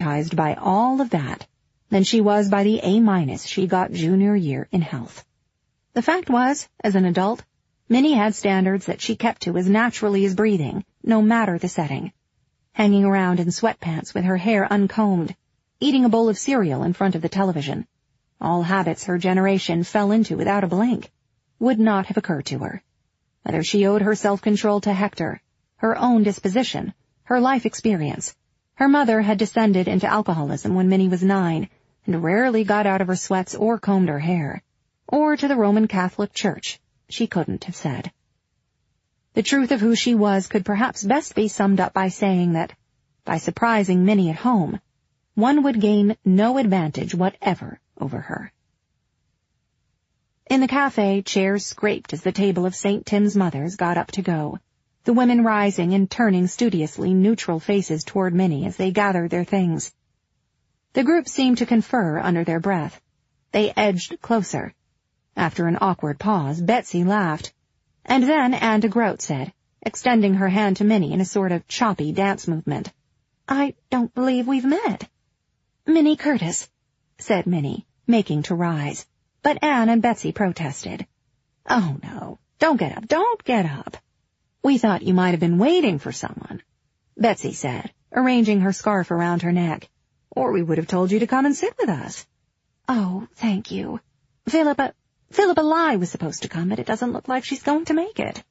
traumatized by all of that than she was by the A- she got junior year in health. The fact was, as an adult, Minnie had standards that she kept to as naturally as breathing, no matter the setting. Hanging around in sweatpants with her hair uncombed, eating a bowl of cereal in front of the television, all habits her generation fell into without a blink, would not have occurred to her. Whether she owed her self-control to Hector, her own disposition, her life experience, her mother had descended into alcoholism when Minnie was 9 and rarely got out of her sweats or combed her hair, or to the Roman Catholic Church, she couldn't have said. The truth of who she was could perhaps best be summed up by saying that, by surprising Minnie at home, one would gain no advantage whatever over her. In the cafe, chairs scraped as the table of St. Tim's mothers got up to go, the women rising and turning studiously neutral faces toward Minnie as they gathered their things. The group seemed to confer under their breath. They edged closer. After an awkward pause, Betsy laughed, and then Anne de Groot said, extending her hand to Minnie in a sort of choppy dance movement, "I don't believe we've met." "Minnie Curtis," said Minnie, making to rise, but Anne and Betsy protested. "Oh, no, don't get up. We thought you might have been waiting for someone," Betsy said, arranging her scarf around her neck, "or we would have told you to come and sit with us." "Oh, thank you. Philippa Lai was supposed to come, but it doesn't look like she's going to make it."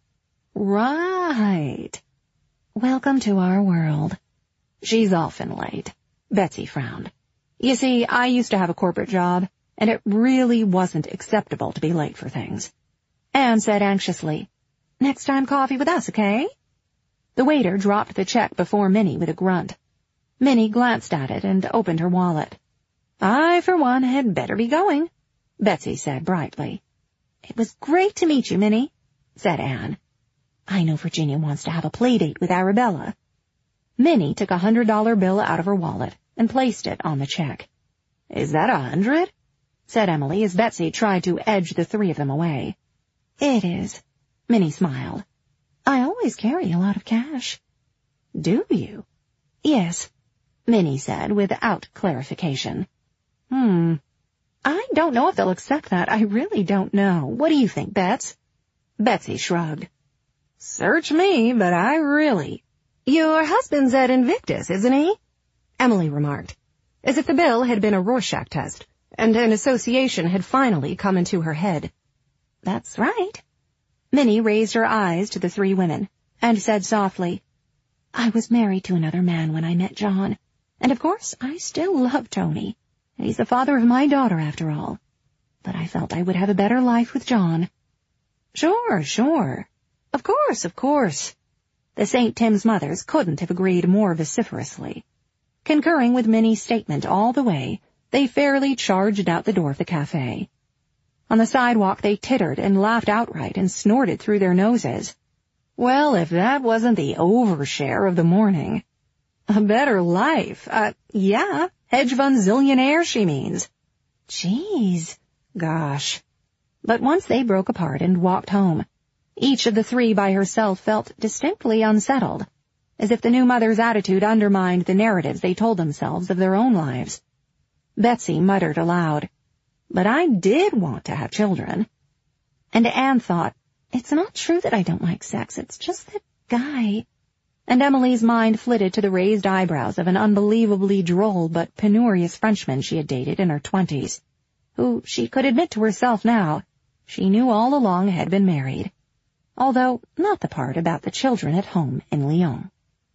"Right. Welcome to our world." "She's often late," Betsy frowned. "You see, I used to have a corporate job, and it really wasn't acceptable to be late for things." Anne said anxiously, "Next time coffee with us, okay?" The waiter dropped the check before Minnie with a grunt. Minnie glanced at it and opened her wallet. "I, for one, had better be going," Betsy said brightly. "It was great to meet you, Minnie," said Anne. "I know Virginia wants to have a play date with Arabella." Minnie took a $100 bill out of her wallet and placed it on the check. "Is that 100? said Emily as Betsy tried to edge the three of them away. "It is," Minnie smiled. "I always carry a lot of cash." "Do you?" "Yes," Minnie said without clarification. I don't know if they'll accept that. I really don't know. What do you think, Bets?" Betsy shrugged. "Search me, but I really—" "Your husband's at Invictus, isn't he?" Emily remarked, as if the bill had been a Rorschach test, and an association had finally come into her head. "That's right." Minnie raised her eyes to the three women, and said softly, "I was married to another man when I met John, and of course I still love Tony. He's the father of my daughter, after all. But I felt I would have a better life with John." Sure. Of course. The St. Tim's mothers couldn't have agreed more vociferously. Concurring with Minnie's statement all the way, they fairly charged out the door of the cafe. On the sidewalk they tittered and laughed outright and snorted through their noses. Well, if that wasn't the overshare of the morning. A better life. Yeah, hedge fund zillionaire, she means. Jeez. Gosh. But once they broke apart and walked home, each of the three by herself felt distinctly unsettled, as if the new mother's attitude undermined the narratives they told themselves of their own lives. Betsy muttered aloud, "But I did want to have children." And Anne thought, "It's not true that I don't like sex, it's just that guy." And Emily's mind flitted to the raised eyebrows of an unbelievably droll but penurious Frenchman she had dated in her 20s, who, she could admit to herself now, she knew all along had been married, although not the part about the children at home in Lyon.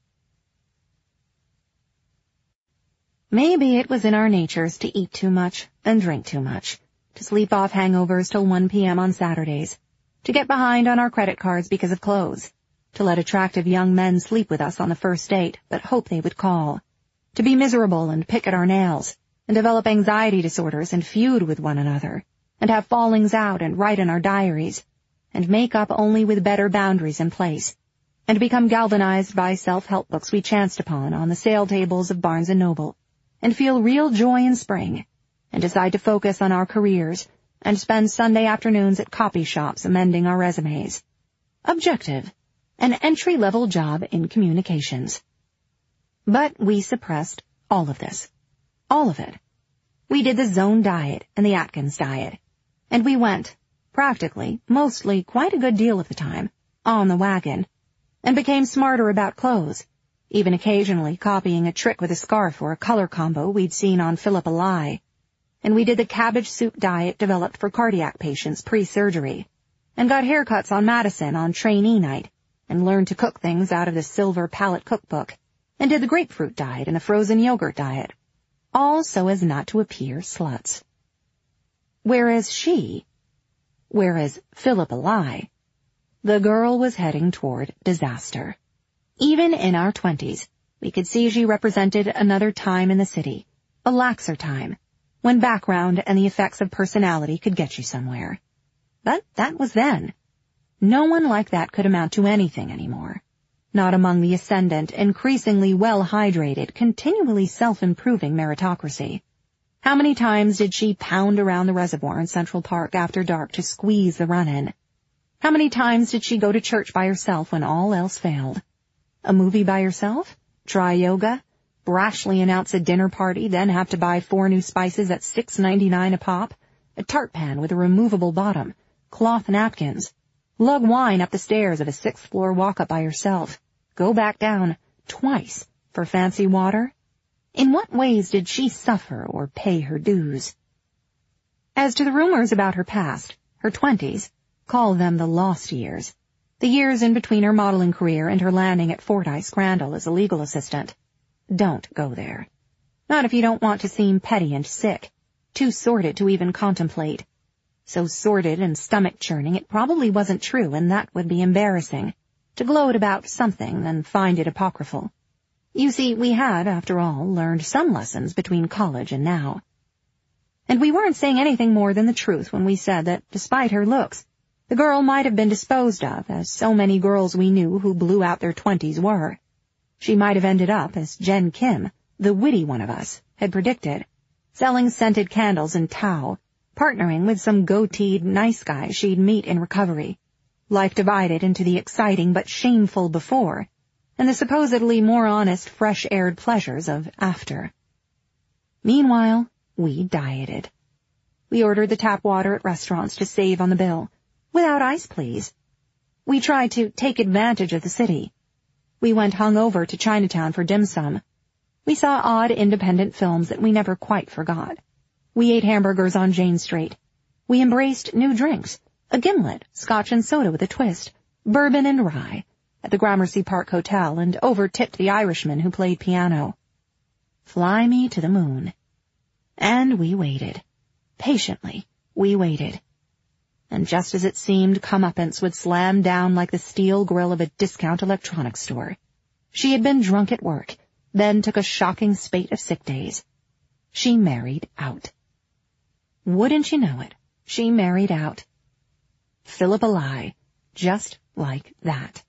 Maybe it was in our natures to eat too much and drink too much, to sleep off hangovers till 1 p.m. on Saturdays, to get behind on our credit cards because of clothes, to let attractive young men sleep with us on the first date but hope they would call, to be miserable and pick at our nails, and develop anxiety disorders and feud with one another, and have fallings out and write in our diaries, and make up only with better boundaries in place, and become galvanized by self-help books we chanced upon on the sale tables of Barnes & Noble, and feel real joy in spring, and decide to focus on our careers, and spend Sunday afternoons at copy shops amending our resumes. Objective, an entry-level job in communications. But we suppressed All of this. All of it. We did the Zone diet and the Atkins diet. And we went, practically, mostly, quite a good deal of the time, on the wagon, and became smarter about clothes, even occasionally copying a trick with a scarf or a color combo we'd seen on Philippa Lai. And we did the cabbage soup diet developed for cardiac patients pre-surgery, and got haircuts on Madison on trainee night, and learned to cook things out of the Silver Palette cookbook, and did the grapefruit diet and the frozen yogurt diet, all so as not to appear sluts. Whereas Philippa Lai, the girl was heading toward disaster. Even in our 20s, we could see she represented another time in the city, a laxer time, when background and the effects of personality could get you somewhere. But that was then. No one like that could amount to anything anymore. Not among the ascendant, increasingly well-hydrated, continually self-improving meritocracy. How many times did she pound around the reservoir in Central Park after dark to squeeze the run-in? How many times did she go to church by herself when all else failed? A movie by herself? Try yoga? Brashly announce a dinner party, then have to buy 4 new spices at $6.99 a pop? A tart pan with a removable bottom? Cloth napkins? Lug wine up the stairs of a 6th floor walk-up by herself? Go back down twice for fancy water? In what ways did she suffer or pay her dues? As to the rumors about her past, her 20s, call them the lost years, the years in between her modeling career and her landing at Fordyce Crandall as a legal assistant. Don't go there. Not if you don't want to seem petty and sick, too sordid to even contemplate. So sordid and stomach-churning it probably wasn't true, and that would be embarrassing, to gloat about something and find it apocryphal. You see, we had, after all, learned some lessons between college and now. And we weren't saying anything more than the truth when we said that, despite her looks, the girl might have been disposed of, as so many girls we knew who blew out their 20s were. She might have ended up, as Jen Kim, the witty one of us, had predicted, selling scented candles in Tao, partnering with some goateed nice guy she'd meet in recovery. Life divided into the exciting but shameful before, and the supposedly more honest, fresh-aired pleasures of after. Meanwhile, we dieted. We ordered the tap water at restaurants to save on the bill. Without ice, please. We tried to take advantage of the city. We went hungover to Chinatown for dim sum. We saw odd independent films that we never quite forgot. We ate hamburgers on Jane Street. We embraced new drinks, a gimlet, scotch and soda with a twist, bourbon and rye, at the Gramercy Park Hotel, and over-tipped the Irishman who played piano. Fly me to the moon. And we waited. Patiently, we waited. And just as it seemed comeuppance would slam down like the steel grill of a discount electronics store, she had been drunk at work, then took a shocking spate of sick days. She married out. Wouldn't you know it, she married out. Philippa Lai, just like that.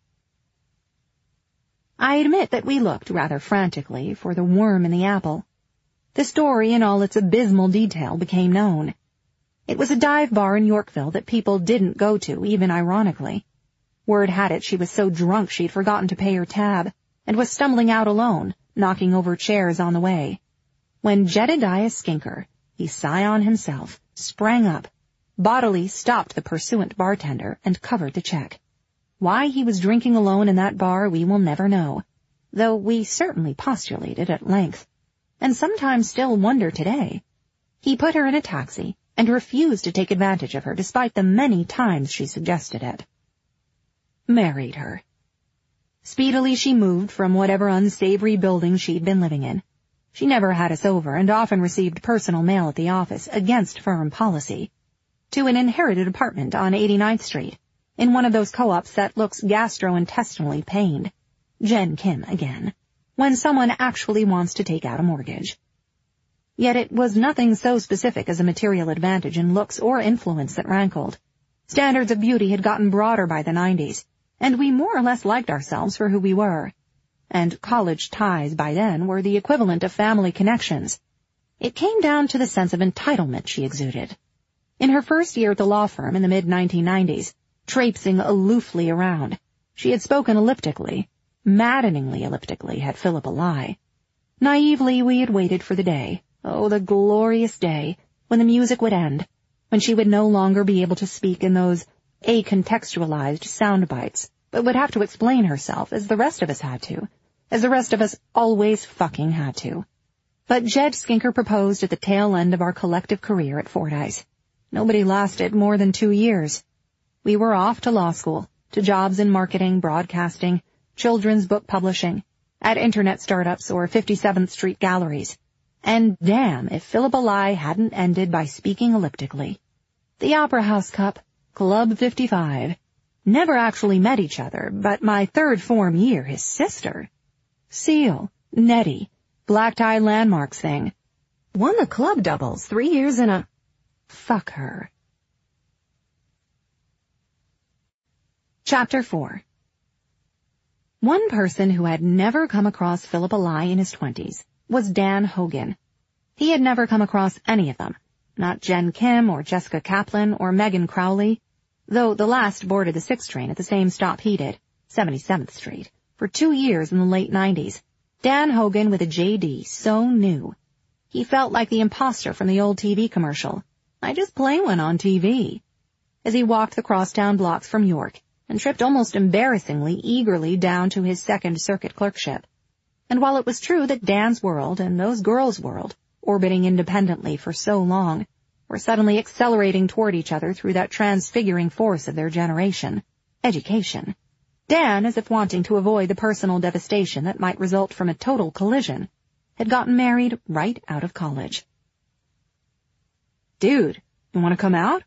I admit that we looked rather frantically for the worm in the apple. The story in all its abysmal detail became known. It was a dive bar in Yorkville that people didn't go to, even ironically. Word had it she was so drunk she'd forgotten to pay her tab, and was stumbling out alone, knocking over chairs on the way. When Jedediah Skinker, the scion himself, sprang up, bodily stopped the pursuant bartender, and covered the check. Why he was drinking alone in that bar we will never know, though we certainly postulated at length, and sometimes still wonder today. He put her in a taxi, and refused to take advantage of her despite the many times she suggested it. Married her. Speedily she moved from whatever unsavory building she'd been living in. She never had us over and often received personal mail at the office against firm policy, to an inherited apartment on 89th Street, in one of those co-ops that looks gastrointestinally pained. Jen Kim again, when someone actually wants to take out a mortgage. Yet it was nothing so specific as a material advantage in looks or influence that rankled. Standards of beauty had gotten broader by the 90s, and we more or less liked ourselves for who we were. And college ties by then were the equivalent of family connections. It came down to the sense of entitlement she exuded. In her first year at the law firm in the mid-1990s, traipsing aloofly around, she had spoken elliptically, maddeningly elliptically had Philippa Lai. Naively, we had waited for the day, oh, the glorious day, when the music would end, when she would no longer be able to speak in those acontextualized sound bites, but would have to explain herself as the rest of us had to, as the rest of us always fucking had to. But Jed Skinker proposed at the tail end of our collective career at Fordyce. Nobody lasted more than 2 years. We were off to law school, to jobs in marketing, broadcasting, children's book publishing, at internet startups or 57th Street galleries. And damn if Philippa Lai hadn't ended by speaking elliptically. The Opera House Cup, Club 55. Never actually met each other, but my third form year, his sister. Seal, Nettie, black tie landmarks thing. Won the club doubles 3 years in a... Fuck her. Chapter 4. One person who had never come across Philippa Lai in his 20s was Dan Hogan. He had never come across any of them, not Jen Kim or Jessica Kaplan or Megan Crowley, though the last boarded the 6 train at the same stop he did, 77th Street, for 2 years in the late 90s. Dan Hogan with a JD so new. He felt like the imposter from the old TV commercial. I just play one on TV. As he walked the crosstown blocks from York and tripped almost embarrassingly eagerly down to his Second Circuit clerkship. And while it was true that Dan's world and those girls' world, orbiting independently for so long, were suddenly accelerating toward each other through that transfiguring force of their generation, education, Dan, as if wanting to avoid the personal devastation that might result from a total collision, had gotten married right out of college. "Dude, you want to come out?"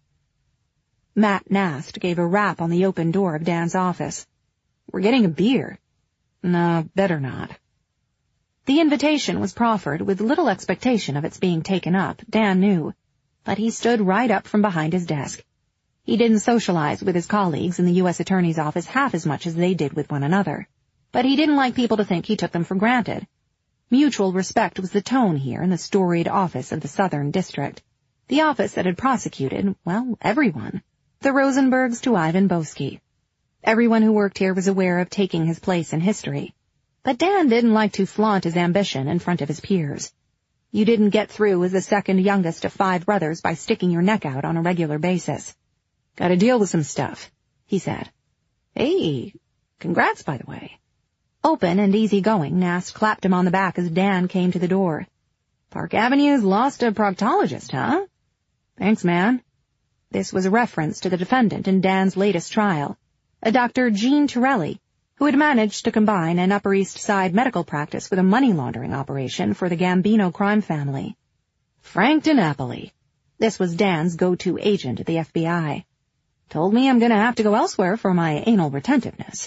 Matt Nast gave a rap on the open door of Dan's office. "We're getting a beer." "No, better not." The invitation was proffered with little expectation of its being taken up, Dan knew, but he stood right up from behind his desk. He didn't socialize with his colleagues in the U.S. Attorney's office half as much as they did with one another, but he didn't like people to think he took them for granted. Mutual respect was the tone here in the storied office of the Southern District, the office that had prosecuted, well, everyone, the Rosenbergs to Ivan Boesky. Everyone who worked here was aware of taking his place in history, but Dan didn't like to flaunt his ambition in front of his peers. You didn't get through as the second youngest of 5 brothers by sticking your neck out on a regular basis. "Gotta deal with some stuff," he said. "Hey, congrats, by the way." Open and easygoing, Nast clapped him on the back as Dan came to the door. "Park Avenue's lost a proctologist, huh?" "Thanks, man." This was a reference to the defendant in Dan's latest trial, a Dr. Jean Torelli, who had managed to combine an Upper East Side medical practice with a money laundering operation for the Gambino crime family. "Frank DiNapoli." This was Dan's go-to agent at the FBI. "Told me I'm going to have to go elsewhere for my anal retentiveness."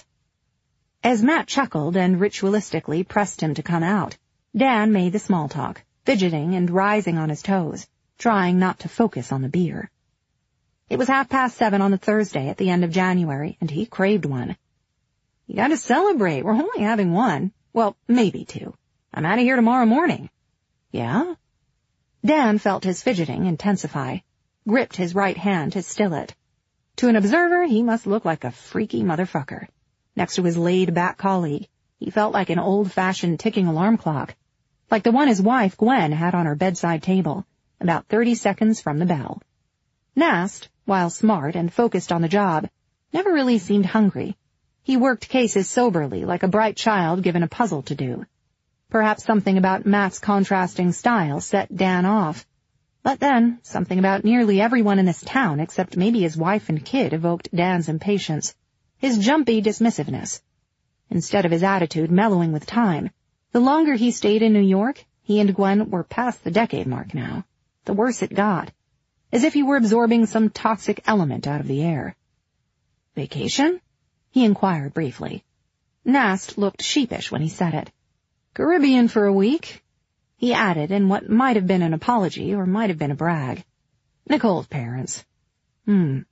As Matt chuckled and ritualistically pressed him to come out, Dan made the small talk, fidgeting and rising on his toes, trying not to focus on the beer. It was 7:30 on the Thursday at the end of January, and he craved one. "You got to celebrate. We're only having one. Well, maybe 2. I'm out of here tomorrow morning." "Yeah?" Dan felt his fidgeting intensify, gripped his right hand to still it. To an observer, he must look like a freaky motherfucker. Next to his laid-back colleague, he felt like an old-fashioned ticking alarm clock, like the one his wife, Gwen, had on her bedside table, about 30 seconds from the bell. Nast, while smart and focused on the job, never really seemed hungry. He worked cases soberly, like a bright child given a puzzle to do. Perhaps something about Matt's contrasting style set Dan off. But then, something about nearly everyone in this town except maybe his wife and kid evoked Dan's impatience, his jumpy dismissiveness. Instead of his attitude mellowing with time, the longer he stayed in New York, he and Gwen were past the decade mark now. The worse it got. As if he were absorbing some toxic element out of the air. "Vacation?" he inquired briefly. Nast looked sheepish when he said it. "Caribbean for a week," he added in what might have been an apology or might have been a brag. "Nicole's parents." Time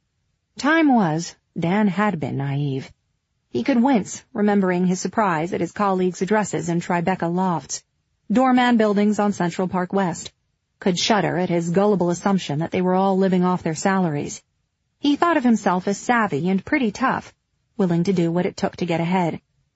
was, Dan had been naive. He could wince, remembering his surprise at his colleagues' addresses in Tribeca Lofts, doorman buildings on Central Park West. Could shudder at his gullible assumption that they were all living off their salaries. He thought of himself as savvy and pretty tough, willing to do what it took to get ahead.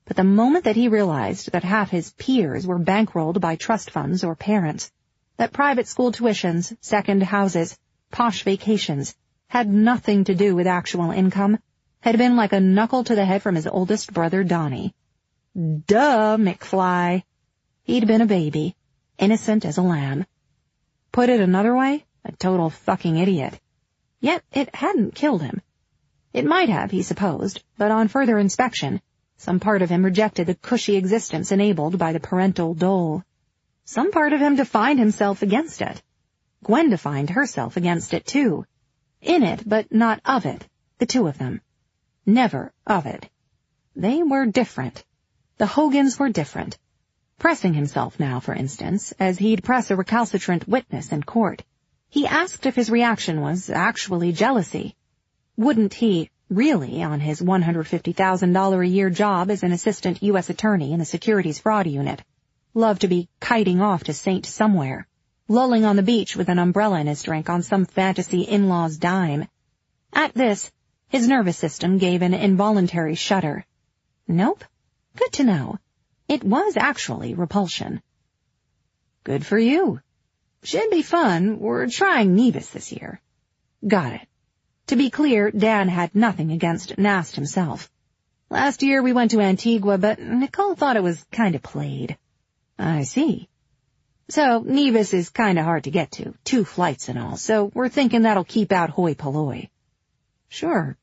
But the moment that he realized that half his peers were bankrolled by trust funds or parents, that private school tuitions, second houses, posh vacations had nothing to do with actual income, had been like a knuckle to the head from his oldest brother Donnie. Duh, McFly. He'd been a baby, innocent as a lamb. Put it another way, a total fucking idiot. Yet it hadn't killed him. It might have, he supposed, but on further inspection, some part of him rejected the cushy existence enabled by the parental dole. Some part of him defined himself against it. Gwen defined herself against it, too. In it, but not of it, the two of them. Never of it. They were different. The Hogans were different. Pressing himself now, for instance, as he'd press a recalcitrant witness in court, he asked if his reaction was actually jealousy. Wouldn't he, really, on his $150,000 a year job as an assistant U.S. attorney in the securities fraud unit, love to be kiting off to Saint somewhere, lolling on the beach with an umbrella in his drink on some fantasy in-law's dime? At this, his nervous system gave an involuntary shudder. Nope. Good to know. It was actually repulsion. Good for you. Should be fun. We're trying Nevis this year. Got it. To be clear, Dan had nothing against Nast himself. Last year we went to Antigua, but Nicole thought it was kind of played. I see. So Nevis is kind of hard to get to, 2 flights and all, so we're thinking that'll keep out hoi polloi. Sure.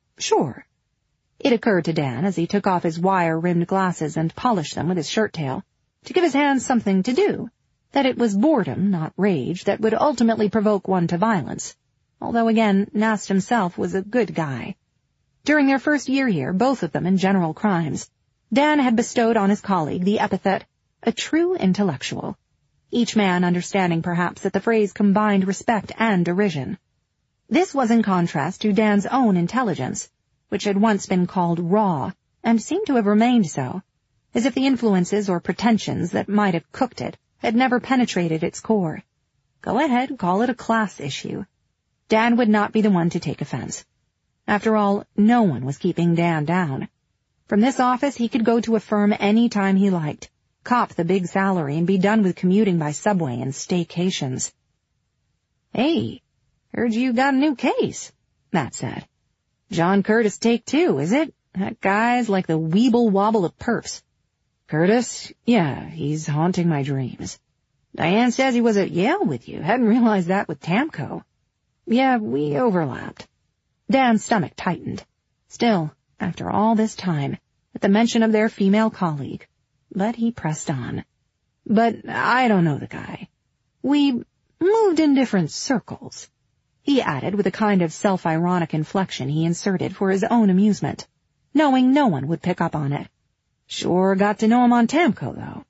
It occurred to Dan as he took off his wire-rimmed glasses and polished them with his shirt tail, to give his hands something to do, that it was boredom, not rage, that would ultimately provoke one to violence. Although again, Nast himself was a good guy. During their first year here, both of them in general crimes, Dan had bestowed on his colleague the epithet, a true intellectual, each man understanding perhaps that the phrase combined respect and derision. This was in contrast to Dan's own intelligence, which had once been called raw, and seemed to have remained so, as if the influences or pretensions that might have cooked it had never penetrated its core. Go ahead, call it a class issue. Dan would not be the one to take offense. After all, no one was keeping Dan down. From this office he could go to a firm any time he liked, cop the big salary, and be done with commuting by subway and staycations. Hey, heard you got a new case, Matt said. John Curtis take 2, is it? That guy's like the weeble-wobble of perps. Curtis? Yeah, he's haunting my dreams. Diane says he was at Yale with you. Hadn't realized that with Tamco. Yeah, we overlapped. Dan's stomach tightened. Still, after all this time, at the mention of their female colleague. But he pressed on. But I don't know the guy. We moved in different circles, he added with a kind of self-ironic inflection he inserted for his own amusement, knowing no one would pick up on it. Sure got to know him on Tamco, though.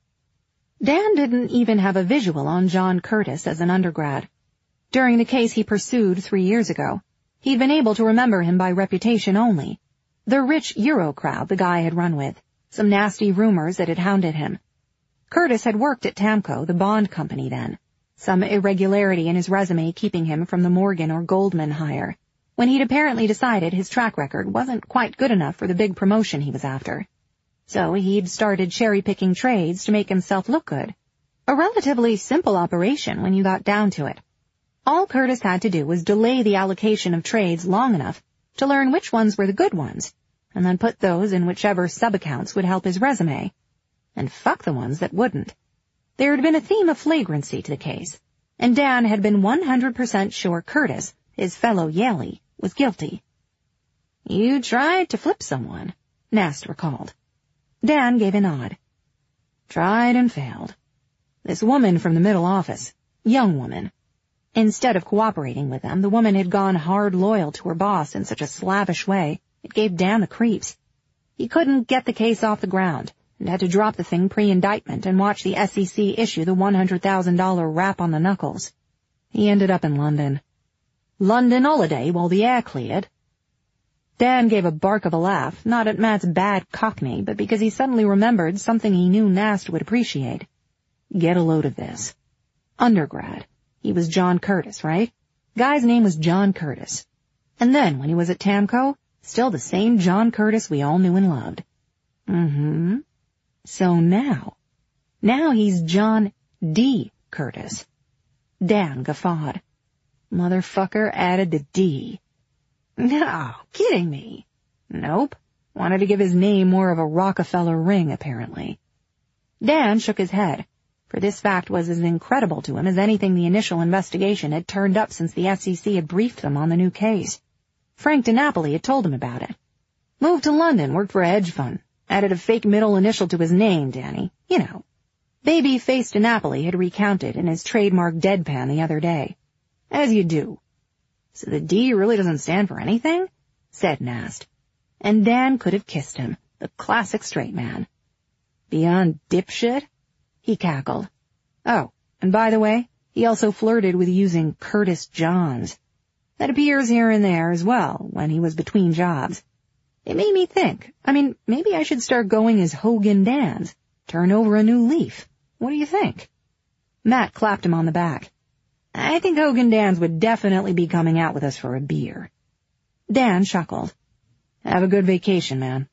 Dan didn't even have a visual on John Curtis as an undergrad. During the case he pursued 3 years ago, he'd been able to remember him by reputation only. The rich Euro crowd the guy had run with, some nasty rumors that had hounded him. Curtis had worked at Tamco, the bond company then, some irregularity in his resume keeping him from the Morgan or Goldman hire, when he'd apparently decided his track record wasn't quite good enough for the big promotion he was after. So he'd started cherry-picking trades to make himself look good. A relatively simple operation when you got down to it. All Curtis had to do was delay the allocation of trades long enough to learn which ones were the good ones, and then put those in whichever sub-accounts would help his resume. And fuck the ones that wouldn't. There had been a theme of flagrancy to the case, and Dan had been 100% sure Curtis, his fellow Yalie, was guilty. You tried to flip someone, Nast recalled. Dan gave a nod. Tried and failed. This woman from the middle office, young woman. Instead of cooperating with them, the woman had gone hard loyal to her boss in such a slavish way, it gave Dan the creeps. He couldn't get the case off the ground, and had to drop the thing pre-indictment and watch the SEC issue the $100,000 rap on the knuckles. He ended up in London. London holiday while the air cleared. Dan gave a bark of a laugh, not at Matt's bad cockney, but because he suddenly remembered something he knew Nast would appreciate. Get a load of this. Undergrad. He was John Curtis, right? Guy's name was John Curtis. And then, when he was at Tamco, still the same John Curtis we all knew and loved. Mm-hmm. So now he's John D. Curtis. Dan guffawed. Motherfucker added the D. No, kidding me. Nope. Wanted to give his name more of a Rockefeller ring, apparently. Dan shook his head, for this fact was as incredible to him as anything the initial investigation had turned up since the SEC had briefed them on the new case. Frank DiNapoli had told him about it. Moved to London, worked for a hedge fund. Added a fake middle initial to his name, Danny. You know. Baby-faced DiNapoli had recounted in his trademark deadpan the other day. As you do. So the D really doesn't stand for anything? Said Nast. And Dan could have kissed him, the classic straight man. Beyond dipshit? He cackled. Oh, and by the way, he also flirted with using Curtis Johns. That appears here and there as well, when he was between jobs. It made me think. Maybe I should start going as Hogan Dans. Turn over a new leaf. What do you think? Matt clapped him on the back. I think Hogan Dans would definitely be coming out with us for a beer. Dan chuckled. Have a good vacation, man.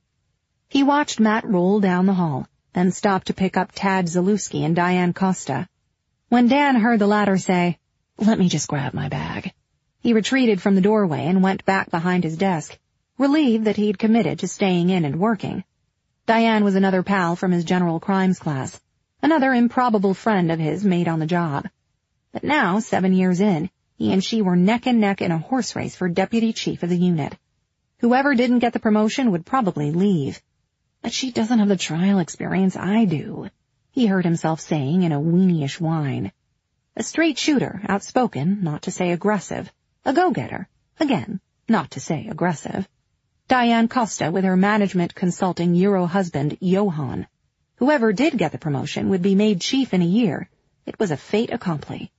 He watched Matt roll down the hall, then stopped to pick up Tad Zalewski and Diane Costa. When Dan heard the latter say, "Let me just grab my bag," he retreated from the doorway and went back behind his desk, relieved that he'd committed to staying in and working. Diane was another pal from his general crimes class, another improbable friend of his made on the job. But now, 7 years in, he and she were neck and neck in a horse race for deputy chief of the unit. Whoever didn't get the promotion would probably leave. But she doesn't have the trial experience I do, he heard himself saying in a weenie-ish whine. A straight shooter, outspoken, not to say aggressive. A go-getter, again, not to say aggressive. Diane Costa with her management consulting Euro husband, Johan. Whoever did get the promotion would be made chief in a year. It was a fait accompli.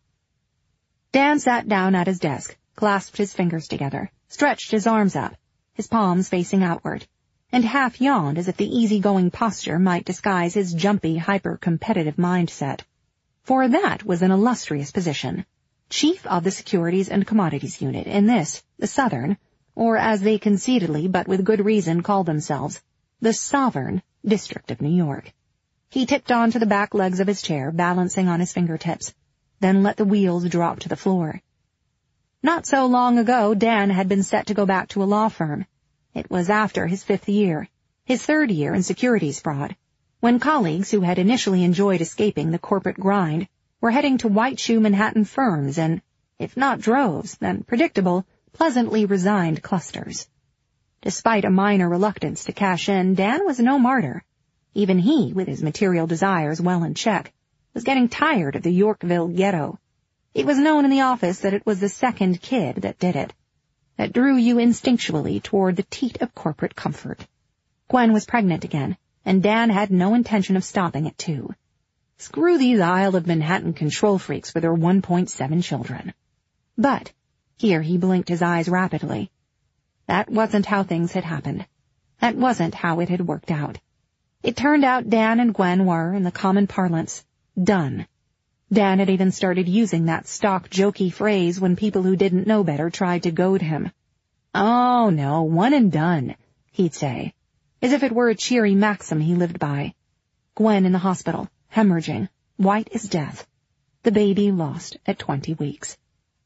Dan sat down at his desk, clasped his fingers together, stretched his arms up, his palms facing outward, and half yawned as if the easygoing posture might disguise his jumpy, hyper-competitive mindset. For that was an illustrious position. Chief of the Securities and Commodities Unit in this, the Southern, or as they conceitedly but with good reason called themselves, the Sovereign District of New York. He tipped onto the back legs of his chair, balancing on his fingertips, then let the wheels drop to the floor. Not so long ago, Dan had been set to go back to a law firm. It was after his 5th year, his 3rd year in securities fraud, when colleagues who had initially enjoyed escaping the corporate grind were heading to white-shoe Manhattan firms in, if not droves, then predictable, pleasantly resigned clusters. Despite a minor reluctance to cash in, Dan was no martyr. Even he, with his material desires well in check, was getting tired of the Yorkville ghetto. It was known in the office that it was the second kid that did it, that drew you instinctually toward the teat of corporate comfort. Gwen was pregnant again, and Dan had no intention of stopping it, too. Screw these Isle of Manhattan control freaks with their 1.7 children. But, here he blinked his eyes rapidly. That wasn't how things had happened. That wasn't how it had worked out. It turned out Dan and Gwen were, in the common parlance, done. Dan had even started using that stock jokey phrase when people who didn't know better tried to goad him. "Oh, no, one and done," he'd say, as if it were a cheery maxim he lived by. Gwen in the hospital, hemorrhaging, white as death. The baby lost at 20 weeks.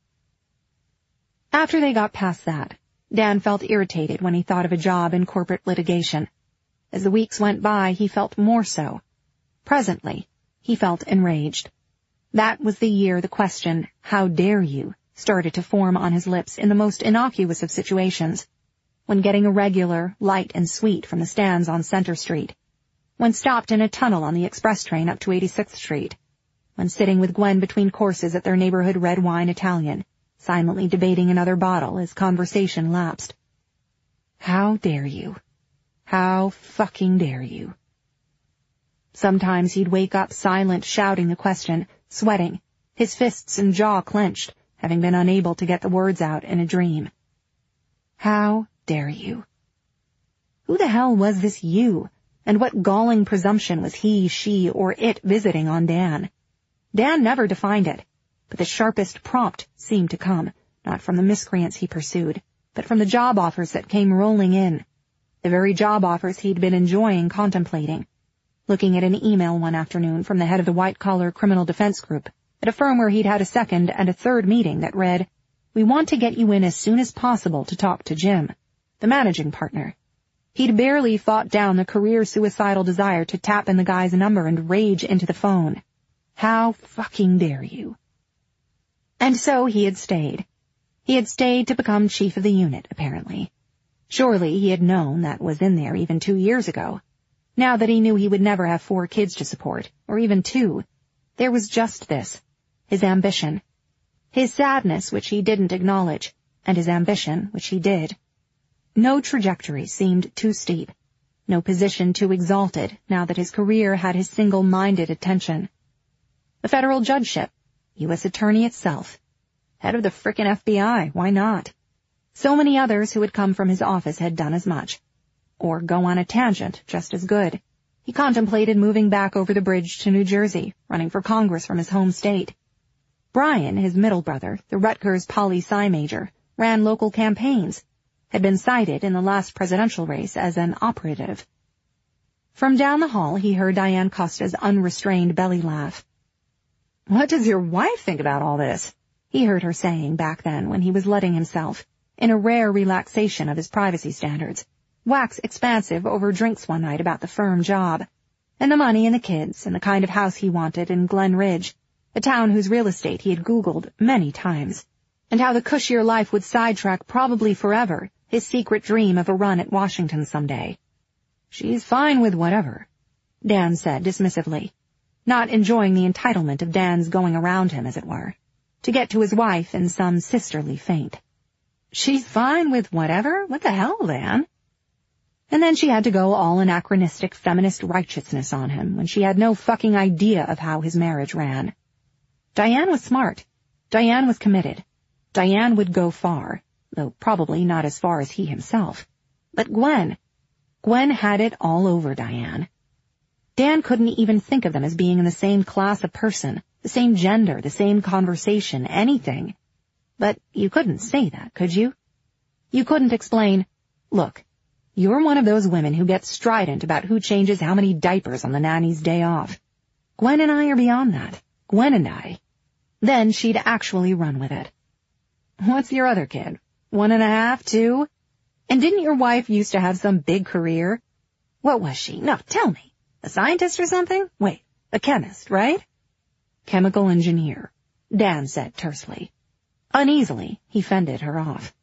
After they got past that, Dan felt irritated when he thought of a job in corporate litigation. As the weeks went by, he felt more so. Presently, he felt enraged. That was the year the question, "How dare you?" started to form on his lips in the most innocuous of situations. When getting a regular, light and sweet from the stands on Center Street. When stopped in a tunnel on the express train up to 86th Street. When sitting with Gwen between courses at their neighborhood red wine Italian, silently debating another bottle as conversation lapsed. How dare you? How fucking dare you? Sometimes he'd wake up silent, shouting the question, sweating, his fists and jaw clenched, having been unable to get the words out in a dream. How dare you? Who the hell was this you, and what galling presumption was he, she, or it visiting on Dan? Dan never defined it, but the sharpest prompt seemed to come, not from the miscreants he pursued, but from the job offers that came rolling in. the very job offers he'd been enjoying contemplating. Looking at an email one afternoon from the head of the white-collar criminal defense group at a firm where he'd had a second and a third meeting that read, "We want to get you in as soon as possible to talk to Jim," the managing partner. He'd barely fought down the career-suicidal desire to tap in the guy's number and rage into the phone. How fucking dare you? And so he had stayed. He had stayed to become chief of the unit, apparently. Surely he had known that was in there even 2 years ago. Now that he knew he would never have 4 kids to support, or even 2, there was just this, his ambition. His sadness, which he didn't acknowledge, and his ambition, which he did. No trajectory seemed too steep, no position too exalted now that his career had his single-minded attention. The federal judgeship, U.S. Attorney itself, head of the frickin' FBI, why not? So many others who had come from his office had done as much. Or go on a tangent, just as good. He contemplated moving back over the bridge to New Jersey, running for Congress from his home state. Brian, his middle brother, the Rutgers poli-sci major, ran local campaigns, had been cited in the last presidential race as an operative. From down the hall he heard Diane Costa's unrestrained belly laugh. "What does your wife think about all this?" he heard her saying back then when he was letting himself, in a rare relaxation of his privacy standards, wax expansive over drinks one night about the firm job, and the money and the kids and the kind of house he wanted in Glen Ridge, a town whose real estate he had Googled many times, and how the cushier life would sidetrack probably forever his secret dream of a run at Washington someday. "She's fine with whatever," Dan said dismissively, not enjoying the entitlement of Dan's going around him, as it were, to get to his wife in some sisterly feint. "She's fine with whatever? What the hell, Dan?" And then she had to go all anachronistic feminist righteousness on him when she had no fucking idea of how his marriage ran. Diane was smart. Diane was committed. Diane would go far, though probably not as far as he himself. But Gwen had it all over Diane. Dan couldn't even think of them as being in the same class of person, the same gender, the same conversation, anything. But you couldn't say that, could you? You couldn't explain, "Look, you're one of those women who gets strident about who changes how many diapers on the nanny's day off. Gwen and I are beyond that. Gwen and I." Then she'd actually run with it. "What's your other kid? 1.5, 2? And didn't your wife used to have some big career? What was she? No, tell me. A scientist or something? Wait, a chemist, right?" "Chemical engineer," Dan said tersely. Uneasily, he fended her off.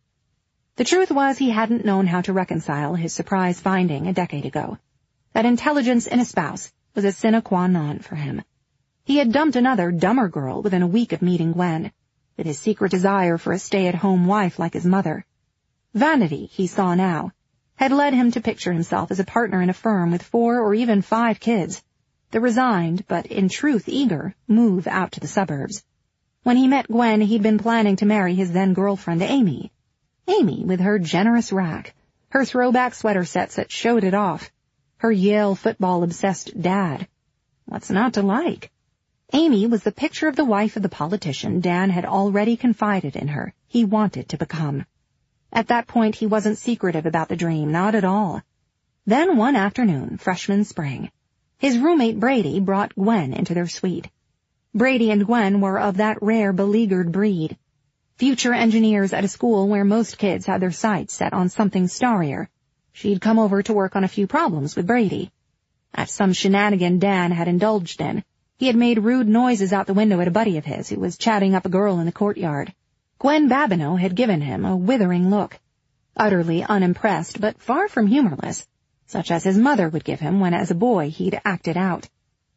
The truth was he hadn't known how to reconcile his surprise finding a decade ago. That intelligence in a spouse was a sine qua non for him. He had dumped another, dumber girl within a week of meeting Gwen, with his secret desire for a stay-at-home wife like his mother. Vanity, he saw now, had led him to picture himself as a partner in a firm with 4 or even 5 kids, the resigned, but in truth eager, move out to the suburbs. When he met Gwen, he'd been planning to marry his then-girlfriend Amy. Amy, with her generous rack, her throwback sweater sets that showed it off, her Yale football-obsessed dad. What's not to like? Amy was the picture of the wife of the politician Dan had already confided in her he wanted to become. At that point, he wasn't secretive about the dream, not at all. Then one afternoon, freshman spring, his roommate Brady brought Gwen into their suite. Brady and Gwen were of that rare beleaguered breed. Future engineers at a school where most kids had their sights set on something starrier. She'd come over to work on a few problems with Brady. At some shenanigan Dan had indulged in, he had made rude noises out the window at a buddy of his who was chatting up a girl in the courtyard. Gwen Babineau had given him a withering look, utterly unimpressed but far from humorless, such as his mother would give him when as a boy he'd acted out.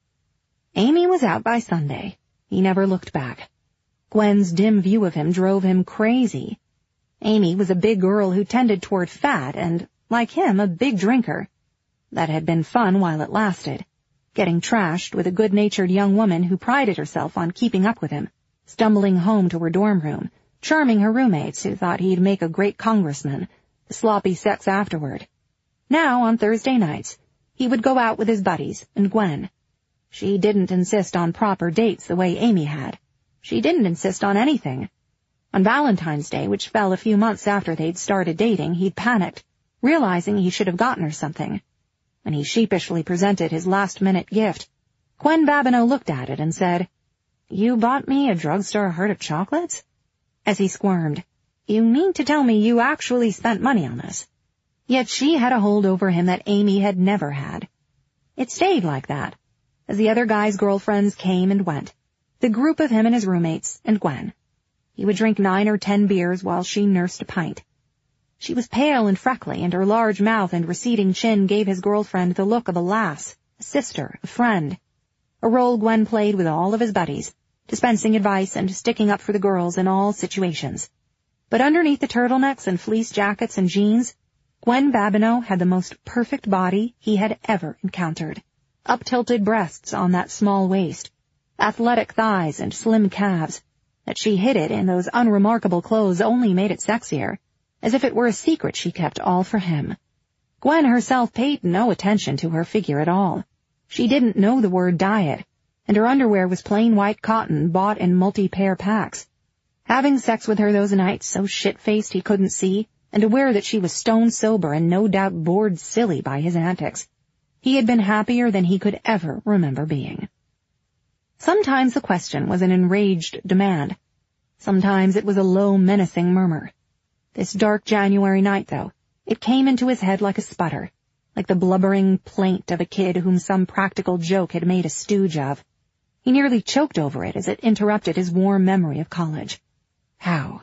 Amy was out by Sunday. He never looked back. Gwen's dim view of him drove him crazy. Amy was a big girl who tended toward fat and, like him, a big drinker. That had been fun while it lasted, getting trashed with a good-natured young woman who prided herself on keeping up with him, stumbling home to her dorm room, charming her roommates who thought he'd make a great congressman, the sloppy sex afterward. Now, on Thursday nights, he would go out with his buddies and Gwen. She didn't insist on proper dates the way Amy had. She didn't insist on anything. On Valentine's Day, which fell a few months after they'd started dating, he'd panicked. realizing he should have gotten her something. When he sheepishly presented his last-minute gift, Gwen Babineau looked at it and said, "You bought me a drugstore heart of chocolates?" As he squirmed, "You mean to tell me you actually spent money on this?" Yet she had a hold over him that Amy had never had. It stayed like that, as the other guys' girlfriends came and went, the group of him and his roommates and Gwen. He would drink 9 or 10 beers while she nursed a pint. She was pale and freckly, and her large mouth and receding chin gave his girlfriend the look of a lass, a sister, a friend, a role Gwen played with all of his buddies, dispensing advice and sticking up for the girls in all situations. But underneath the turtlenecks and fleece jackets and jeans, Gwen Babineau had the most perfect body he had ever encountered. Up-tilted breasts on that small waist, athletic thighs and slim calves. That she hid it in those unremarkable clothes only made it sexier, as if it were a secret she kept all for him. Gwen herself paid no attention to her figure at all. She didn't know the word diet, and her underwear was plain white cotton bought in multi-pair packs. Having sex with her those nights so shit-faced he couldn't see, and aware that she was stone sober and no doubt bored silly by his antics, he had been happier than he could ever remember being. Sometimes the question was an enraged demand. Sometimes it was a low, menacing murmur. This dark January night, though, it came into his head like a sputter, like the blubbering plaint of a kid whom some practical joke had made a stooge of. He nearly choked over it as it interrupted his warm memory of college. How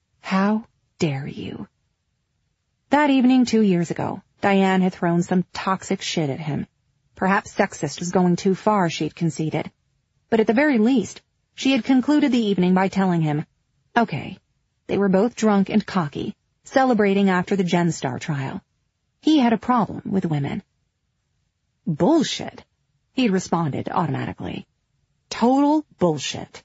dare you? That evening 2 years ago, Diane had thrown some toxic shit at him. Perhaps sexist was going too far, she'd conceded. But at the very least, she had concluded the evening by telling him, okay, they were both drunk and cocky, celebrating after the GenStar trial. He had a problem with women. Bullshit, he'd responded automatically. Total bullshit.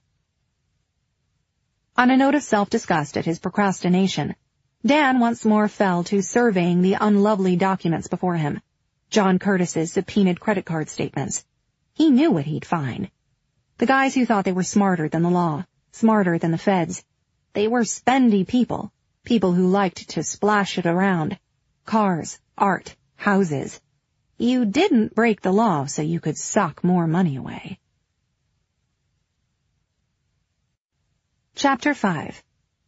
On a note of self-disgust at his procrastination, Dan once more fell to surveying the unlovely documents before him, John Curtis's subpoenaed credit card statements. He knew what he'd find. The guys who thought they were smarter than the law, smarter than the feds. They were spendy people who liked to splash it around. Cars, art, houses. You didn't break the law so you could sock more money away. Chapter 5.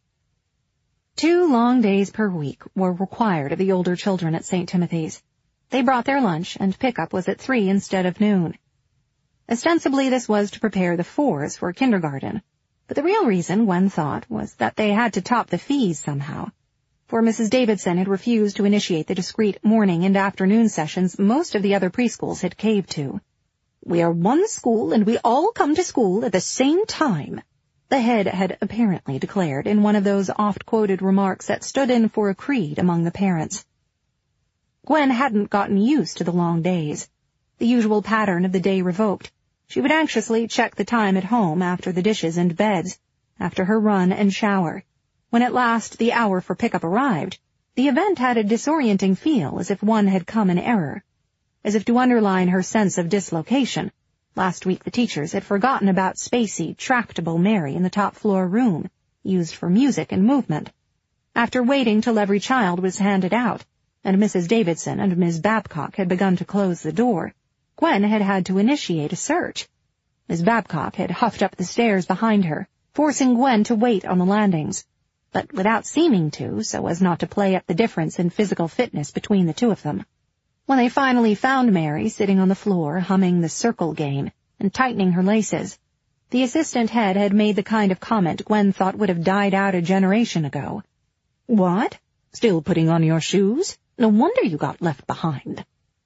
2 long days per week were required of the older children at St. Timothy's. They brought their lunch, and pickup was at 3 instead of noon. Ostensibly this was to prepare the 4s for kindergarten, but the real reason, Gwen thought, was that they had to top the fees somehow. For Mrs. Davidson had refused to initiate the discrete morning and afternoon sessions most of the other preschools had caved to. "We are one school, and we all come to school at the same time," the head had apparently declared in one of those oft-quoted remarks that stood in for a creed among the parents. Gwen hadn't gotten used to the long days. The usual pattern of the day revoked, she would anxiously check the time at home after the dishes and beds, after her run and shower. When at last the hour for pickup arrived, the event had a disorienting feel, as if one had come in error. As if to underline her sense of dislocation, last week the teachers had forgotten about spacey, tractable Mary in the top-floor room, used for music and movement. After waiting till every child was handed out, and Mrs. Davidson and Ms. Babcock had begun to close the door, Gwen had had to initiate a search. Ms. Babcock had huffed up the stairs behind her, forcing Gwen to wait on the landings, but without seeming to, so as not to play up the difference in physical fitness between the two of them. When they finally found Mary sitting on the floor humming the circle game and tightening her laces, the assistant head had made the kind of comment Gwen thought would have died out a generation ago. "What? Still putting on your shoes? No wonder you got left behind."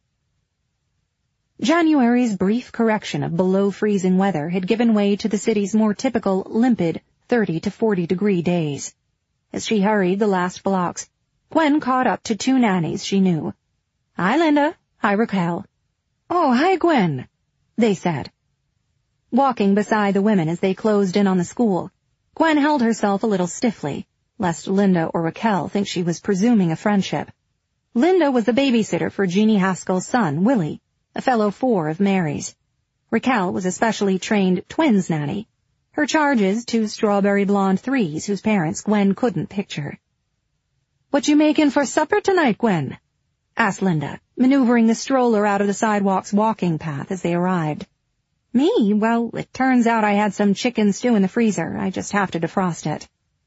January's brief correction of below-freezing weather had given way to the city's more typical, limpid 30 to 40-degree days. As she hurried the last blocks, Gwen caught up to 2 nannies she knew. "Hi, Linda. Hi, Raquel." "Oh, hi, Gwen," they said. Walking beside the women as they closed in on the school, Gwen held herself a little stiffly, lest Linda or Raquel think she was presuming a friendship. Linda was the babysitter for Jeannie Haskell's son, Willie, a fellow 4 of Mary's. Raquel was a specially trained twins nanny. Her charges 2 strawberry blonde 3s whose parents Gwen couldn't picture. "What you making for supper tonight, Gwen?" asked Linda, maneuvering the stroller out of the sidewalk's walking path as they arrived. Me? Well, it turns out I had some chicken stew in the freezer. I just have to defrost it.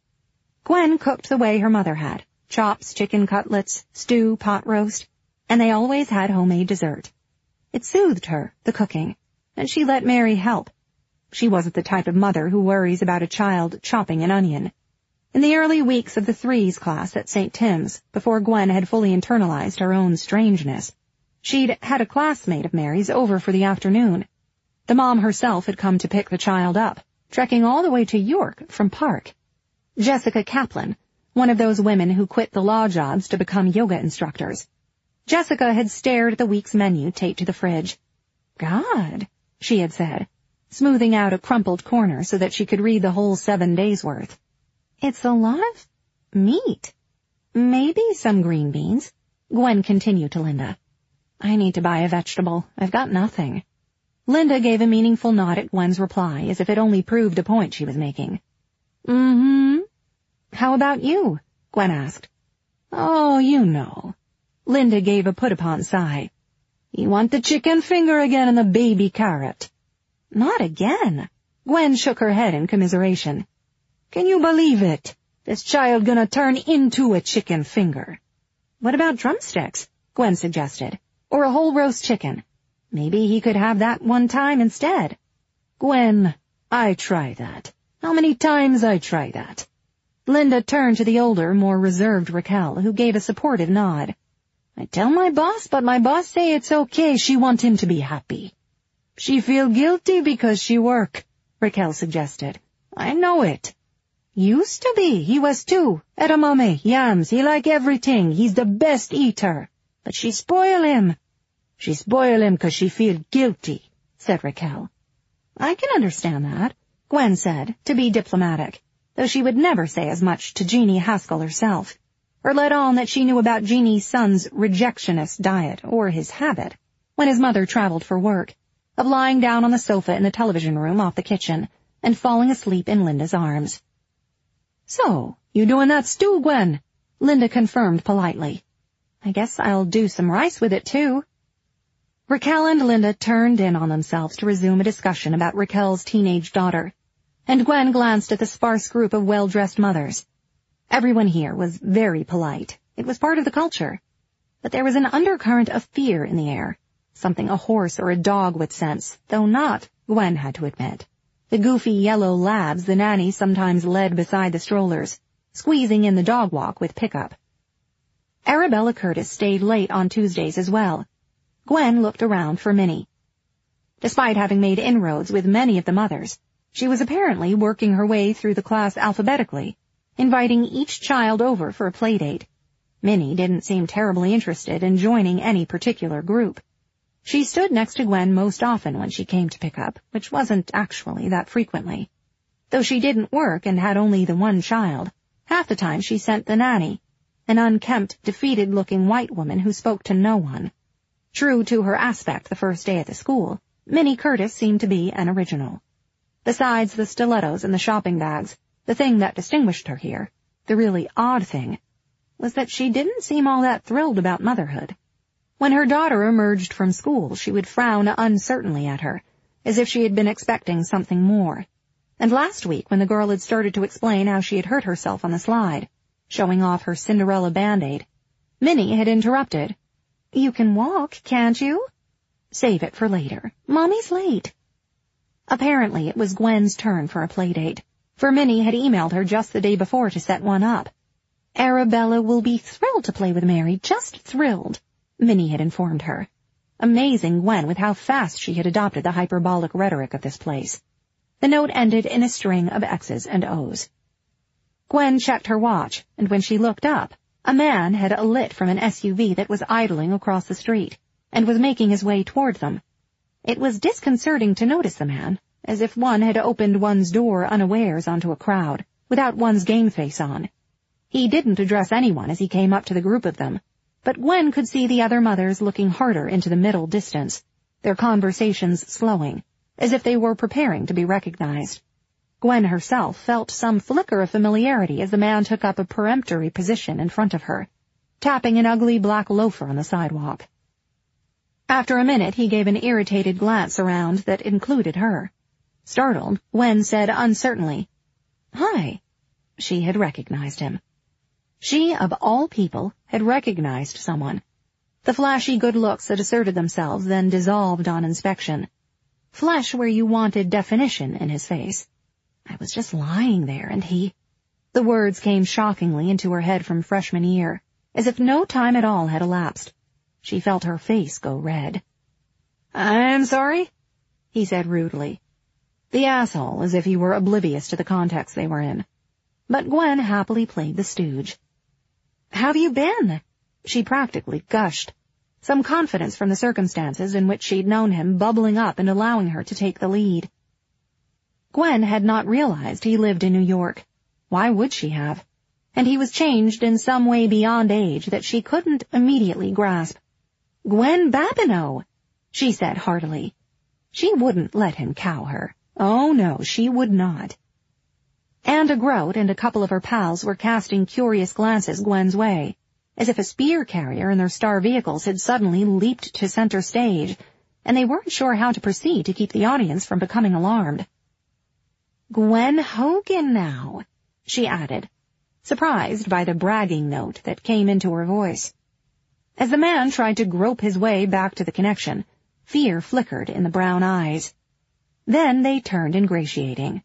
Gwen cooked the way her mother had. Chops, chicken cutlets, stew, pot roast, and they always had homemade dessert. It soothed her, the cooking, and she let Mary help. She wasn't the type of mother who worries about a child chopping an onion. In the early weeks of the threes class at St. Tim's, before Gwen had fully internalized her own strangeness, she'd had a classmate of Mary's over for the afternoon. The mom herself had come to pick the child up, trekking all the way to York from Park. Jessica Kaplan, one of those women who quit the law jobs to become yoga instructors. Jessica had stared at the week's menu taped to the fridge. God, she had said, smoothing out a crumpled corner so that she could read the whole 7 days' worth. It's a lot of meat. Maybe some green beans. Gwen continued to Linda. I need to buy a vegetable. I've got nothing. Linda gave a meaningful nod at Gwen's reply, as if it only proved a point she was making. Mm-hmm. How about you? Gwen asked. Oh, you know. Linda gave a put-upon sigh. You want the chicken finger again and the baby carrot. Not again. Gwen shook her head in commiseration. Can you believe it? This child gonna turn into a chicken finger. What about drumsticks? Gwen suggested. Or a whole roast chicken. Maybe he could have that one time instead. Gwen, I try that. How many times I try that? Linda turned to the older, more reserved Raquel, who gave a supportive nod. I tell my boss, but my boss say it's okay. She want him to be happy. She feel guilty because she work, Raquel suggested. I know it. Used to be. He was too. Edamame, yams, he like everything. He's the best eater. But she spoil him. She spoil him 'cause she feel guilty, said Raquel. I can understand that, Gwen said, to be diplomatic, though she would never say as much to Jeannie Haskell herself, or let on that she knew about Jeannie's son's rejectionist diet or his habit, when his mother traveled for work, of lying down on the sofa in the television room off the kitchen and falling asleep in Linda's arms. So, you doing that stew, Gwen? Linda confirmed politely. I guess I'll do some rice with it, too. Raquel and Linda turned in on themselves to resume a discussion about Raquel's teenage daughter, and Gwen glanced at the sparse group of well-dressed mothers. Everyone here was very polite. It was part of the culture. But there was an undercurrent of fear in the air, something a horse or a dog would sense, though not, Gwen had to admit. The goofy yellow labs the nanny sometimes led beside the strollers, squeezing in the dog walk with pickup. Arabella Curtis stayed late on Tuesdays as well. Gwen looked around for Minnie. Despite having made inroads with many of the mothers, she was apparently working her way through the class alphabetically, inviting each child over for a playdate. Minnie didn't seem terribly interested in joining any particular group. She stood next to Gwen most often when she came to pick up, which wasn't actually that frequently. Though she didn't work and had only the one child, half the time she sent the nanny, an unkempt, defeated-looking white woman who spoke to no one. True to her aspect the first day at the school, Minnie Curtis seemed to be an original. Besides the stilettos and the shopping bags, the thing that distinguished her here, the really odd thing, was that she didn't seem all that thrilled about motherhood. When her daughter emerged from school, she would frown uncertainly at her, as if she had been expecting something more. And last week, when the girl had started to explain how she had hurt herself on the slide, showing off her Cinderella Band-Aid, Minnie had interrupted. You can walk, can't you? Save it for later. Mommy's late. Apparently, it was Gwen's turn for a playdate, for Minnie had emailed her just the day before to set one up. Arabella will be thrilled to play with Mary, just thrilled, Minnie had informed her. Amazing Gwen with how fast she had adopted the hyperbolic rhetoric of this place. The note ended in a string of X's and O's. Gwen checked her watch, and when she looked up, a man had alit from an SUV that was idling across the street, and was making his way toward them. It was disconcerting to notice the man, as if one had opened one's door unawares onto a crowd, without one's game face on. He didn't address anyone as he came up to the group of them, but Gwen could see the other mothers looking harder into the middle distance, their conversations slowing, as if they were preparing to be recognized. Gwen herself felt some flicker of familiarity as the man took up a peremptory position in front of her, tapping an ugly black loafer on the sidewalk. After a minute, he gave an irritated glance around that included her. Startled, Gwen said uncertainly, "Hi." She had recognized him. She, of all people, had recognized someone. The flashy good looks that asserted themselves, then dissolved on inspection. Flesh where you wanted definition in his face. I was just lying there, and he... The words came shockingly into her head from freshman year, as if no time at all had elapsed. She felt her face go red. "I'm sorry," he said rudely. The asshole, as if he were oblivious to the context they were in. But Gwen happily played the stooge. "How've you been?" She practically gushed. Some confidence from the circumstances in which she'd known him bubbling up and allowing her to take the lead. Gwen had not realized he lived in New York. Why would she have? And he was changed in some way beyond age that she couldn't immediately grasp. "Gwen Babineau," she said heartily. She wouldn't let him cow her. Oh, no, she would not. Anna Grote and a couple of her pals were casting curious glances Gwen's way, as if a spear carrier and their star vehicles had suddenly leaped to center stage, and they weren't sure how to proceed to keep the audience from becoming alarmed. "Gwen Hogan now," she added, surprised by the bragging note that came into her voice. As the man tried to grope his way back to the connection, fear flickered in the brown eyes. Then they turned ingratiating.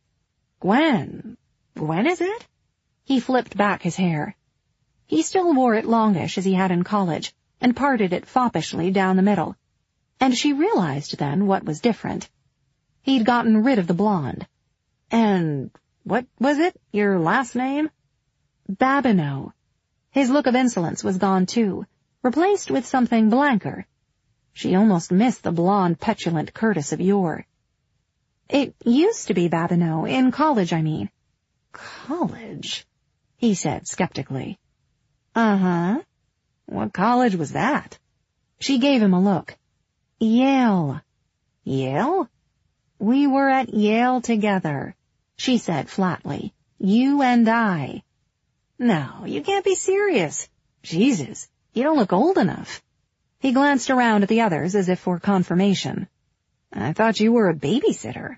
"Gwen is it?" He flipped back his hair. He still wore it longish as he had in college, and parted it foppishly down the middle. And she realized then what was different. He'd gotten rid of the blonde. "And what was it, your last name?" "Babineau." His look of insolence was gone too, replaced with something blanker. She almost missed the blonde, petulant Curtis of yore. "It used to be Babineau, in college, I mean." "College?" he said skeptically. "Uh-huh. What college was that?" She gave him a look. "Yale." "Yale?" "We were at Yale together," she said flatly. "You and I." "No, you can't be serious. Jesus, you don't look old enough." He glanced around at the others as if for confirmation. "I thought you were a babysitter."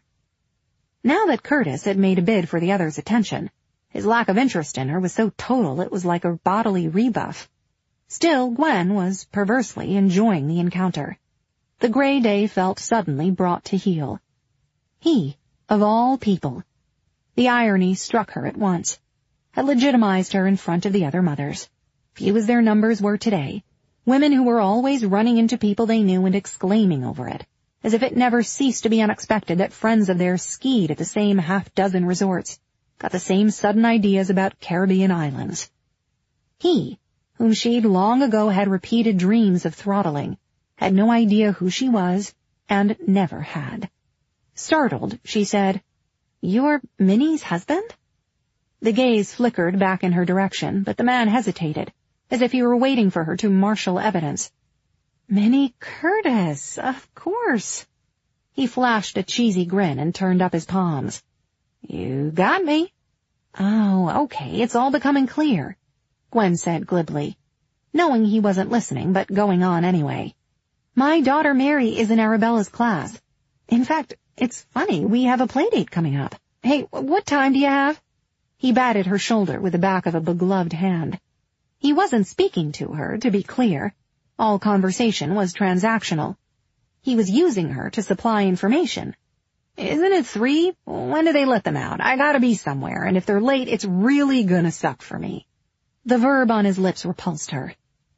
Now that Curtis had made a bid for the others' attention, his lack of interest in her was so total it was like a bodily rebuff. Still, Gwen was perversely enjoying the encounter. The gray day felt suddenly brought to heel. He, of all people. The irony struck her at once. Had legitimized her in front of the other mothers. Few as their numbers were today, women who were always running into people they knew and exclaiming over it, as if it never ceased to be unexpected that friends of theirs skied at the same half-dozen resorts, got the same sudden ideas about Caribbean islands. He, whom she'd long ago had repeated dreams of throttling, had no idea who she was, and never had. Startled, she said, "You're Minnie's husband?" The gaze flickered back in her direction, but the man hesitated, as if he were waiting for her to marshal evidence. "Minnie Curtis, of course." He flashed a cheesy grin and turned up his palms. "You got me." "Oh, okay, it's all becoming clear," Gwen said glibly, knowing he wasn't listening, but going on anyway. "My daughter Mary is in Arabella's class. In fact, it's funny, we have a playdate coming up. Hey, what time do you have?" He batted her shoulder with the back of a begloved hand. He wasn't speaking to her, to be clear. All conversation was transactional. He was using her to supply information. "Isn't it 3? When do they let them out? I gotta be somewhere, and if they're late, it's really gonna suck for me." The verb on his lips repulsed her.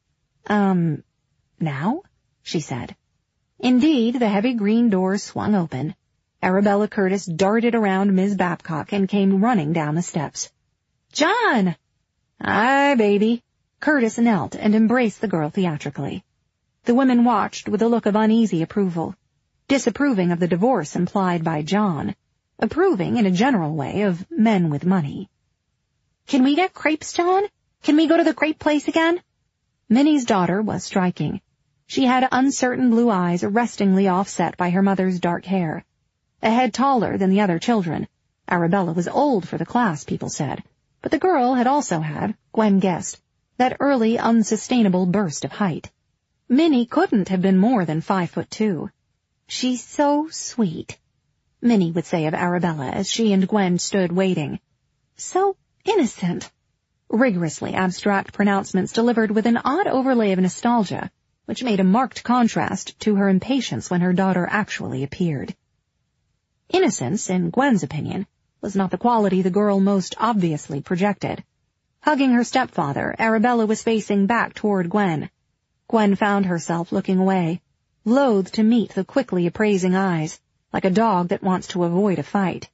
Now?" she said. Indeed, the heavy green doors swung open. Arabella Curtis darted around Miss Babcock and came running down the steps. "John!" "Hi, baby." Curtis knelt and embraced the girl theatrically. The women watched with a look of uneasy approval, disapproving of the divorce implied by John, approving in a general way of men with money. "Can we get crepes, John? Can we go to the crepe place again?" Minnie's daughter was striking. She had uncertain blue eyes arrestingly offset by her mother's dark hair. A head taller than the other children. Arabella was old for the class, people said, but the girl had also had, Gwen guessed, that early, unsustainable burst of height. Minnie couldn't have been more than 5'2". "She's so sweet," Minnie would say of Arabella as she and Gwen stood waiting. "So innocent." Rigorously abstract pronouncements delivered with an odd overlay of nostalgia, which made a marked contrast to her impatience when her daughter actually appeared. Innocence, in Gwen's opinion, was not the quality the girl most obviously projected. Hugging her stepfather, Arabella was facing back toward Gwen. Gwen found herself looking away, loath to meet the quickly appraising eyes, like a dog that wants to avoid a fight.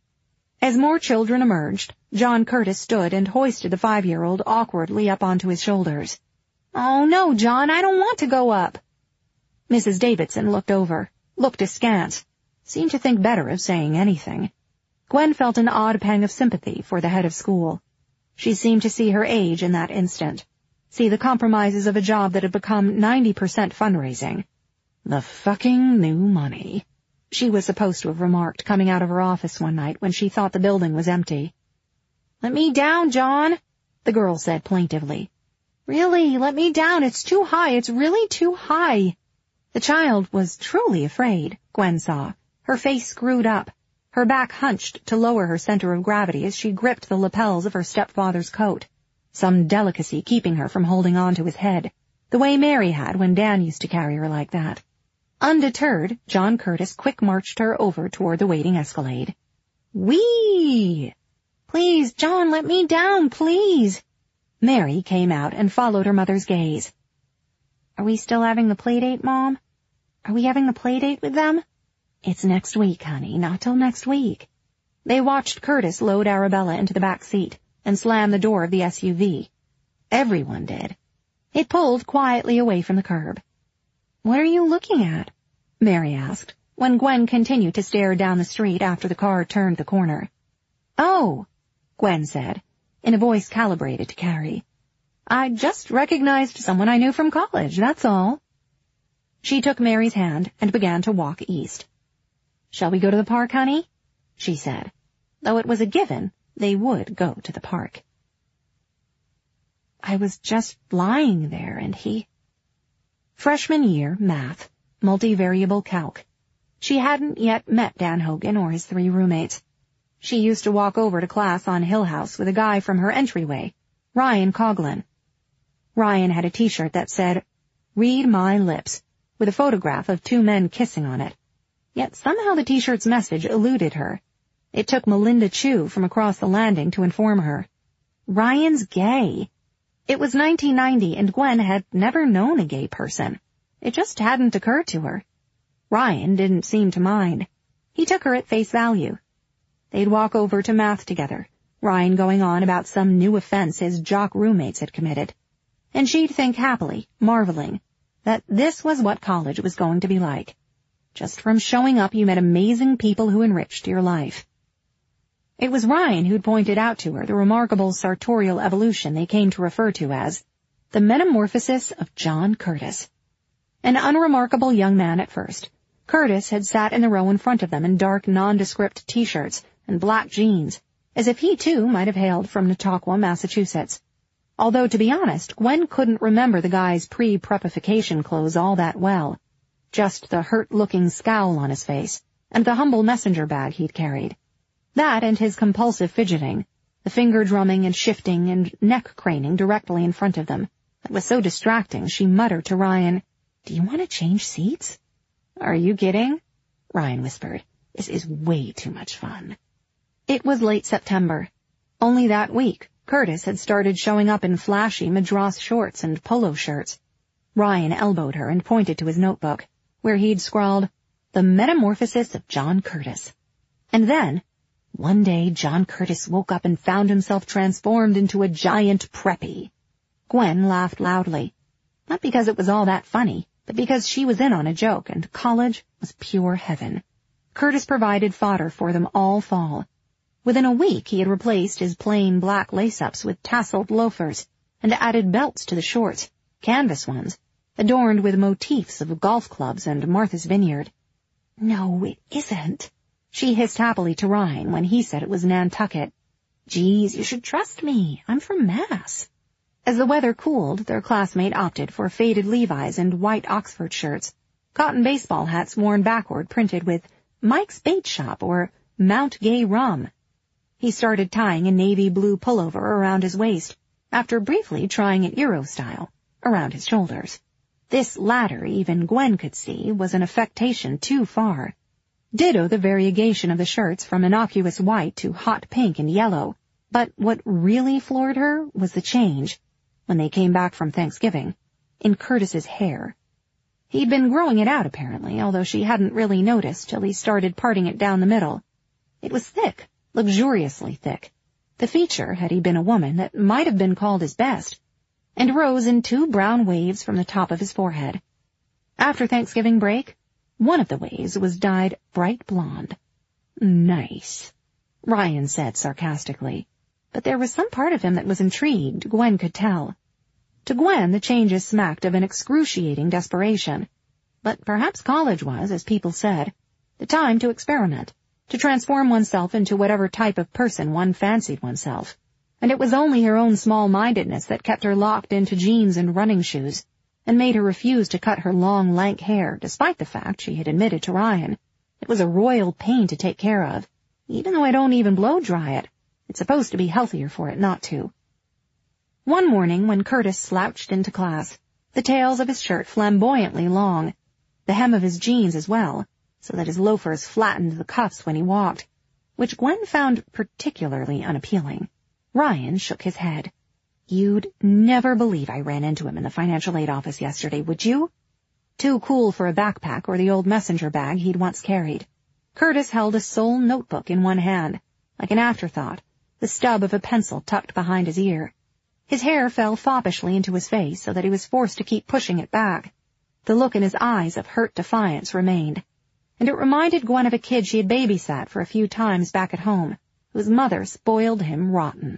As more children emerged, John Curtis stood and hoisted the 5-year-old awkwardly up onto his shoulders. "Oh, no, John, I don't want to go up." Mrs. Davidson looked over, looked askance, seemed to think better of saying anything. Gwen felt an odd pang of sympathy for the head of school. She seemed to see her age in that instant, see the compromises of a job that had become 90% fundraising. "The fucking new money," she was supposed to have remarked coming out of her office one night when she thought the building was empty. "Let me down, John," the girl said plaintively. "Really, let me down. It's too high. It's really too high." The child was truly afraid, Gwen saw, her face screwed up, her back hunched to lower her center of gravity as she gripped the lapels of her stepfather's coat, some delicacy keeping her from holding on to his head, the way Mary had when Dan used to carry her like that. Undeterred, John Curtis quick-marched her over toward the waiting Escalade. "Whee! Please, John, let me down, please." Mary came out and followed her mother's gaze. "Are we still having the playdate, Mom? Are we having the playdate with them?" "It's next week, honey, not till next week." They watched Curtis load Arabella into the back seat and slam the door of the SUV. Everyone did. It pulled quietly away from the curb. "What are you looking at?" Mary asked, when Gwen continued to stare down the street after the car turned the corner. "Oh," Gwen said, in a voice calibrated to carry. "I just recognized someone I knew from college, that's all." She took Mary's hand and began to walk east. "Shall we go to the park, honey?" she said, though it was a given they would go to the park. "I was just lying there and he—" Freshman year, math, multivariable calc. She hadn't yet met Dan Hogan or his 3 roommates. She used to walk over to class on Hill House with a guy from her entryway, Ryan Coughlin. Ryan had a t-shirt that said, "Read my lips," with a photograph of 2 men kissing on it. Yet somehow the t-shirt's message eluded her. It took Melinda Chu from across the landing to inform her. Ryan's gay. It was 1990 and Gwen had never known a gay person. It just hadn't occurred to her. Ryan didn't seem to mind. He took her at face value. They'd walk over to math together, Ryan going on about some new offense his jock roommates had committed. And she'd think happily, marveling, that this was what college was going to be like. Just from showing up you met amazing people who enriched your life. It was Ryan who'd pointed out to her the remarkable sartorial evolution they came to refer to as the metamorphosis of John Curtis. An unremarkable young man at first, Curtis had sat in the row in front of them in dark nondescript t-shirts and black jeans, as if he too might have hailed from Nautaqua, Massachusetts. Although, to be honest, Gwen couldn't remember the guy's pre-prepification clothes all that well, just the hurt-looking scowl on his face and the humble messenger bag he'd carried. That and his compulsive fidgeting, the finger drumming and shifting and neck craning directly in front of them. It was so distracting she muttered to Ryan, "Do you want to change seats?" "Are you kidding?" Ryan whispered. "This is way too much fun." It was late September. Only that week, Curtis had started showing up in flashy madras shorts and polo shirts. Ryan elbowed her and pointed to his notebook, where he'd scrawled, "The Metamorphosis of John Curtis." And then, one day John Curtis woke up and found himself transformed into a giant preppy. Gwen laughed loudly. Not because it was all that funny, but because she was in on a joke and college was pure heaven. Curtis provided fodder for them all fall. Within a week he had replaced his plain black lace-ups with tasseled loafers and added belts to the shorts, canvas ones, adorned with motifs of golf clubs and Martha's Vineyard. "No, it isn't," she hissed happily to Ryan when he said it was Nantucket. "Geez, you should trust me. I'm from Mass." As the weather cooled, their classmate opted for faded Levi's and white Oxford shirts, cotton baseball hats worn backward printed with Mike's Bait Shop or Mount Gay Rum. He started tying a navy blue pullover around his waist, after briefly trying it Euro style, around his shoulders. This latter, even Gwen could see, was an affectation too far. Ditto the variegation of the shirts from innocuous white to hot pink and yellow, but what really floored her was the change, when they came back from Thanksgiving, in Curtis's hair. He'd been growing it out, apparently, although she hadn't really noticed till he started parting it down the middle. It was thick, luxuriously thick, the feature, had he been a woman, that might have been called his best, and rose in 2 brown waves from the top of his forehead. After Thanksgiving break, one of the waves was dyed bright blonde. Nice, Ryan said sarcastically, but there was some part of him that was intrigued, Gwen could tell. To Gwen, the changes smacked of an excruciating desperation, but perhaps college was, as people said, the time to experiment, to transform oneself into whatever type of person one fancied oneself, and it was only her own small-mindedness that kept her locked into jeans and running shoes, and made her refuse to cut her long, lank hair, despite the fact she had admitted to Ryan it was a royal pain to take care of. Even though I don't even blow-dry it, it's supposed to be healthier for it not to. One morning, when Curtis slouched into class, the tails of his shirt flamboyantly long, the hem of his jeans as well, so that his loafers flattened the cuffs when he walked, which Gwen found particularly unappealing, Ryan shook his head. You'd never believe I ran into him in the financial aid office yesterday, would you? Too cool for a backpack or the old messenger bag he'd once carried. Curtis held a sole notebook in one hand, like an afterthought, the stub of a pencil tucked behind his ear. His hair fell foppishly into his face so that he was forced to keep pushing it back. The look in his eyes of hurt defiance remained, and it reminded Gwen of a kid she had babysat for a few times back at home, whose mother spoiled him rotten.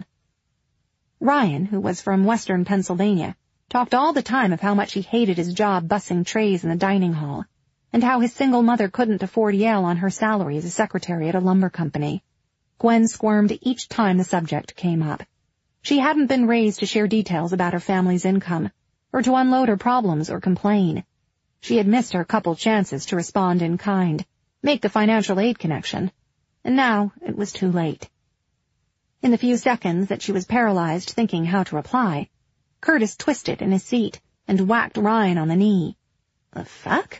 Ryan, who was from western Pennsylvania, talked all the time of how much he hated his job bussing trays in the dining hall, and how his single mother couldn't afford Yale on her salary as a secretary at a lumber company. Gwen squirmed each time the subject came up. She hadn't been raised to share details about her family's income, or to unload her problems or complain. She had missed her couple chances to respond in kind, make the financial aid connection, and now it was too late. In the few seconds that she was paralyzed thinking how to reply, Curtis twisted in his seat and whacked Ryan on the knee. The fuck?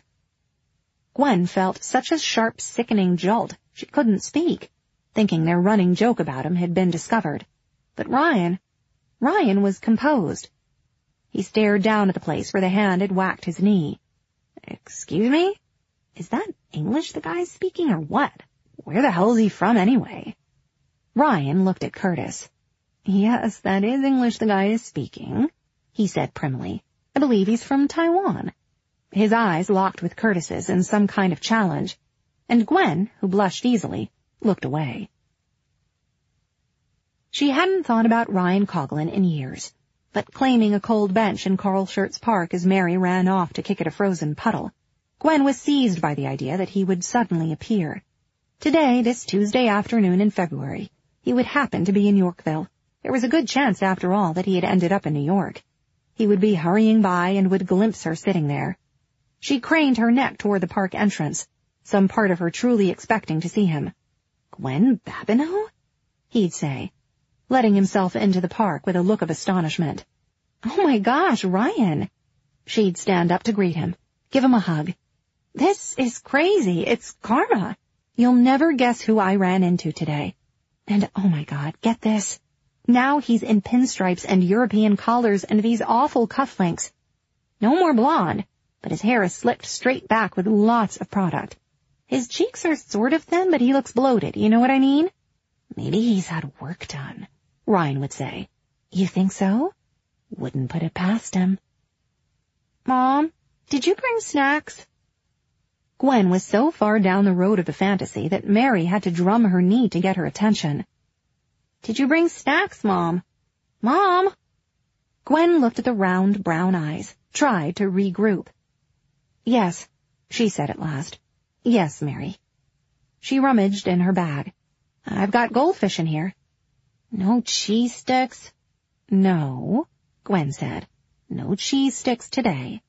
Gwen felt such a sharp, sickening jolt she couldn't speak, thinking their running joke about him had been discovered. But Ryan was composed. He stared down at the place where the hand had whacked his knee. Excuse me? Is that English the guy's speaking or what? Where the hell is he from anyway? Ryan looked at Curtis. Yes, that is English the guy is speaking, he said primly. I believe he's from Taiwan. His eyes locked with Curtis's in some kind of challenge, and Gwen, who blushed easily, looked away. She hadn't thought about Ryan Coughlin in years, but claiming a cold bench in Carl Schurz Park as Mary ran off to kick at a frozen puddle, Gwen was seized by the idea that he would suddenly appear. Today, this Tuesday afternoon in February, he would happen to be in Yorkville. There was a good chance, after all, that he had ended up in New York. He would be hurrying by and would glimpse her sitting there. She craned her neck toward the park entrance, some part of her truly expecting to see him. Gwen Babineau? He'd say, letting himself into the park with a look of astonishment. Oh my gosh, Ryan! She'd stand up to greet him, give him a hug. This is crazy. It's karma. You'll never guess who I ran into today. And oh my God, get this. Now he's in pinstripes and European collars and these awful cufflinks. No more blonde, but his hair is slicked straight back with lots of product. His cheeks are sort of thin, but he looks bloated, you know what I mean? Maybe he's had work done, Ryan would say. You think so? Wouldn't put it past him. Mom, did you bring snacks? Gwen was so far down the road of the fantasy that Mary had to drum her knee to get her attention. Did you bring snacks, Mom? Mom! Gwen looked at the round brown eyes, tried to regroup. Yes, she said at last. Yes, Mary. She rummaged in her bag. I've got goldfish in here. No cheese sticks? No. Gwen said. "No cheese sticks today."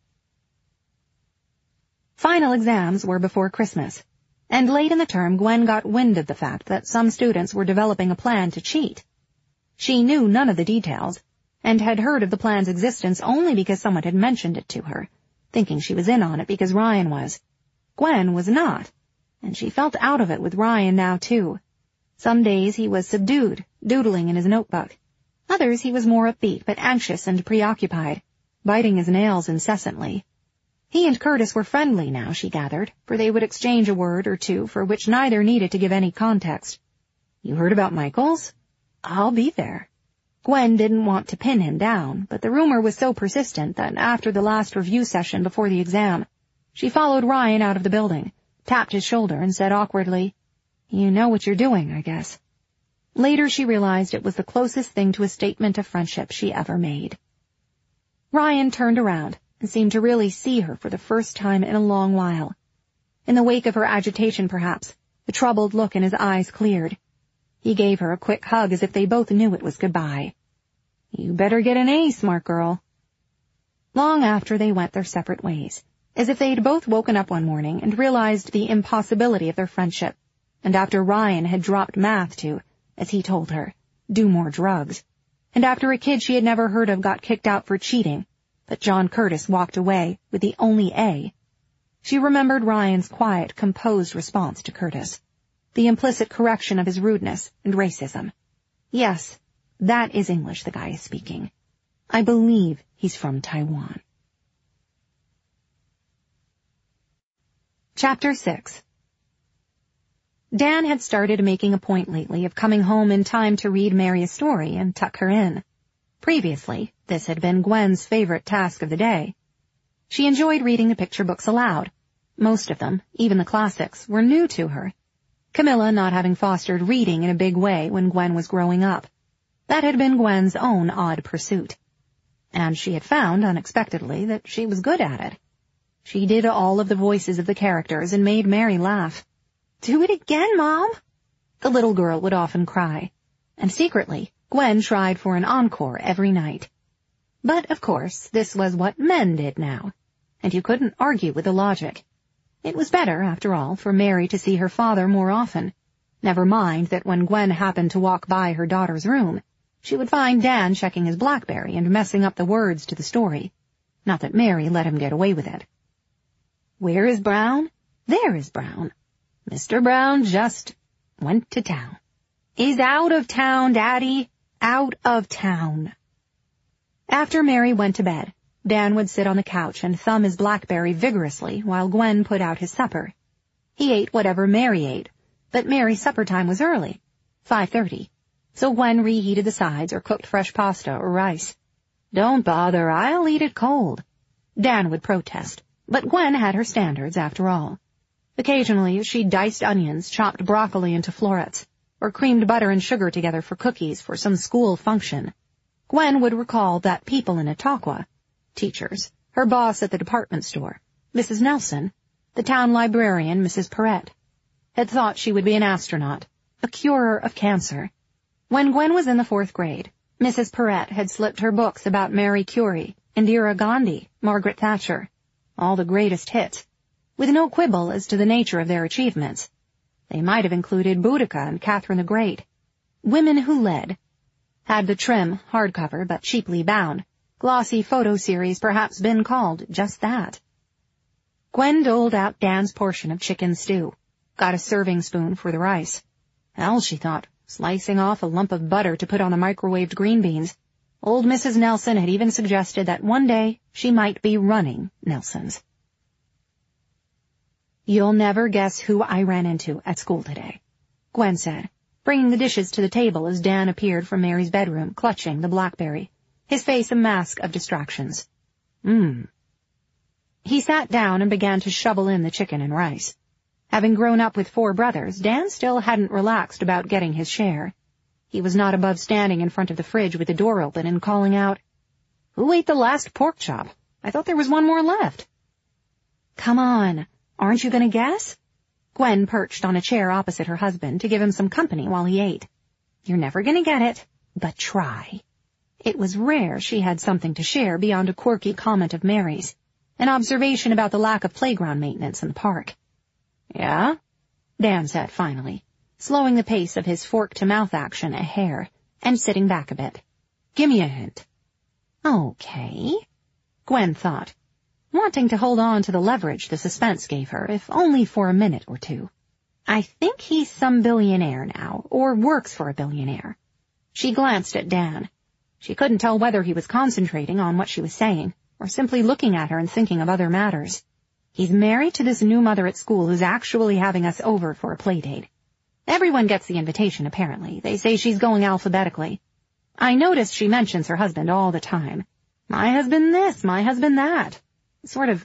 Final exams were before Christmas, and late in the term Gwen got wind of the fact that some students were developing a plan to cheat. She knew none of the details, and had heard of the plan's existence only because someone had mentioned it to her, thinking she was in on it because Ryan was. Gwen was not, and she felt out of it with Ryan now too. Some days he was subdued, doodling in his notebook. Others he was more upbeat but anxious and preoccupied, biting his nails incessantly. He and Curtis were friendly now, she gathered, for they would exchange a word or two for which neither needed to give any context. "You heard about Michaels? I'll be there." Gwen didn't want to pin him down, but the rumor was so persistent that after the last review session before the exam, she followed Ryan out of the building, tapped his shoulder, and said awkwardly, "You know what you're doing, I guess." Later she realized it was the closest thing to a statement of friendship she ever made. Ryan turned around and seemed to really see her for the first time in a long while. In the wake of her agitation, perhaps, the troubled look in his eyes cleared. He gave her a quick hug as if they both knew it was goodbye. "You better get an A, smart girl." Long after they went their separate ways, as if they'd both woken up one morning and realized the impossibility of their friendship, and after Ryan had dropped math to, as he told her, do more drugs, and after a kid she had never heard of got kicked out for cheating, but John Curtis walked away with the only A. She remembered Ryan's quiet, composed response to Curtis, the implicit correction of his rudeness and racism. "Yes, that is English the guy is speaking. I believe he's from Taiwan." Chapter 6. Dan had started making a point lately of coming home in time to read Mary a story and tuck her in. Previously, this had been Gwen's favorite task of the day. She enjoyed reading the picture books aloud. Most of them, even the classics, were new to her, Camilla not having fostered reading in a big way when Gwen was growing up. That had been Gwen's own odd pursuit. And she had found, unexpectedly, that she was good at it. She did all of the voices of the characters and made Mary laugh. "Do it again, Mom!" the little girl would often cry. And secretly, Gwen tried for an encore every night. But, of course, this was what men did now, and you couldn't argue with the logic. It was better, after all, for Mary to see her father more often. Never mind that when Gwen happened to walk by her daughter's room, she would find Dan checking his BlackBerry and messing up the words to the story. Not that Mary let him get away with it. "Where is Brown? There is Brown. Mr. Brown just went to town. Is out of town, Daddy. Out of town." After Mary went to bed, Dan would sit on the couch and thumb his BlackBerry vigorously while Gwen put out his supper. He ate whatever Mary ate, but Mary's supper time was early, 5:30, so Gwen reheated the sides or cooked fresh pasta or rice. "Don't bother, I'll eat it cold," Dan would protest, but Gwen had her standards after all. Occasionally she diced onions, chopped broccoli into florets, or creamed butter and sugar together for cookies for some school function. Gwen would recall that people in Ataqua, teachers, her boss at the department store, Mrs. Nelson, the town librarian, Mrs. Perrette, had thought she would be an astronaut, a curer of cancer. When Gwen was in the 4th grade, Mrs. Perrette had slipped her books about Marie Curie, Indira Gandhi, Margaret Thatcher, all the greatest hits, with no quibble as to the nature of their achievements. They might have included Boudica and Catherine the Great. Women Who Led. Had the trim, hardcover but cheaply bound, glossy photo series perhaps been called just that. Gwen doled out Dan's portion of chicken stew, got a serving spoon for the rice. Hell, she thought, slicing off a lump of butter to put on the microwaved green beans. Old Mrs. Nelson had even suggested that one day she might be running Nelson's. "You'll never guess who I ran into at school today," Gwen said, bringing the dishes to the table as Dan appeared from Mary's bedroom, clutching the BlackBerry, his face a mask of distractions. He sat down and began to shovel in the chicken and rice. Having grown up with 4 brothers, Dan still hadn't relaxed about getting his share. He was not above standing in front of the fridge with the door open and calling out, "Who ate the last pork chop? I thought there was one more left." "Come on, aren't you going to guess?" Gwen perched on a chair opposite her husband to give him some company while he ate. "You're never going to get it, but try." It was rare she had something to share beyond a quirky comment of Mary's, an observation about the lack of playground maintenance in the park. "Yeah?" Dan said finally, slowing the pace of his fork-to-mouth action a hair and sitting back a bit. "Give me a hint." "Okay," Gwen thought, wanting to hold on to the leverage the suspense gave her, if only for a minute or two. "I think he's some billionaire now, or works for a billionaire." She glanced at Dan. She couldn't tell whether he was concentrating on what she was saying, or simply looking at her and thinking of other matters. "He's married to this new mother at school who's actually having us over for a play date. Everyone gets the invitation, apparently. They say she's going alphabetically. I noticed she mentions her husband all the time. My husband this, my husband that. Sort of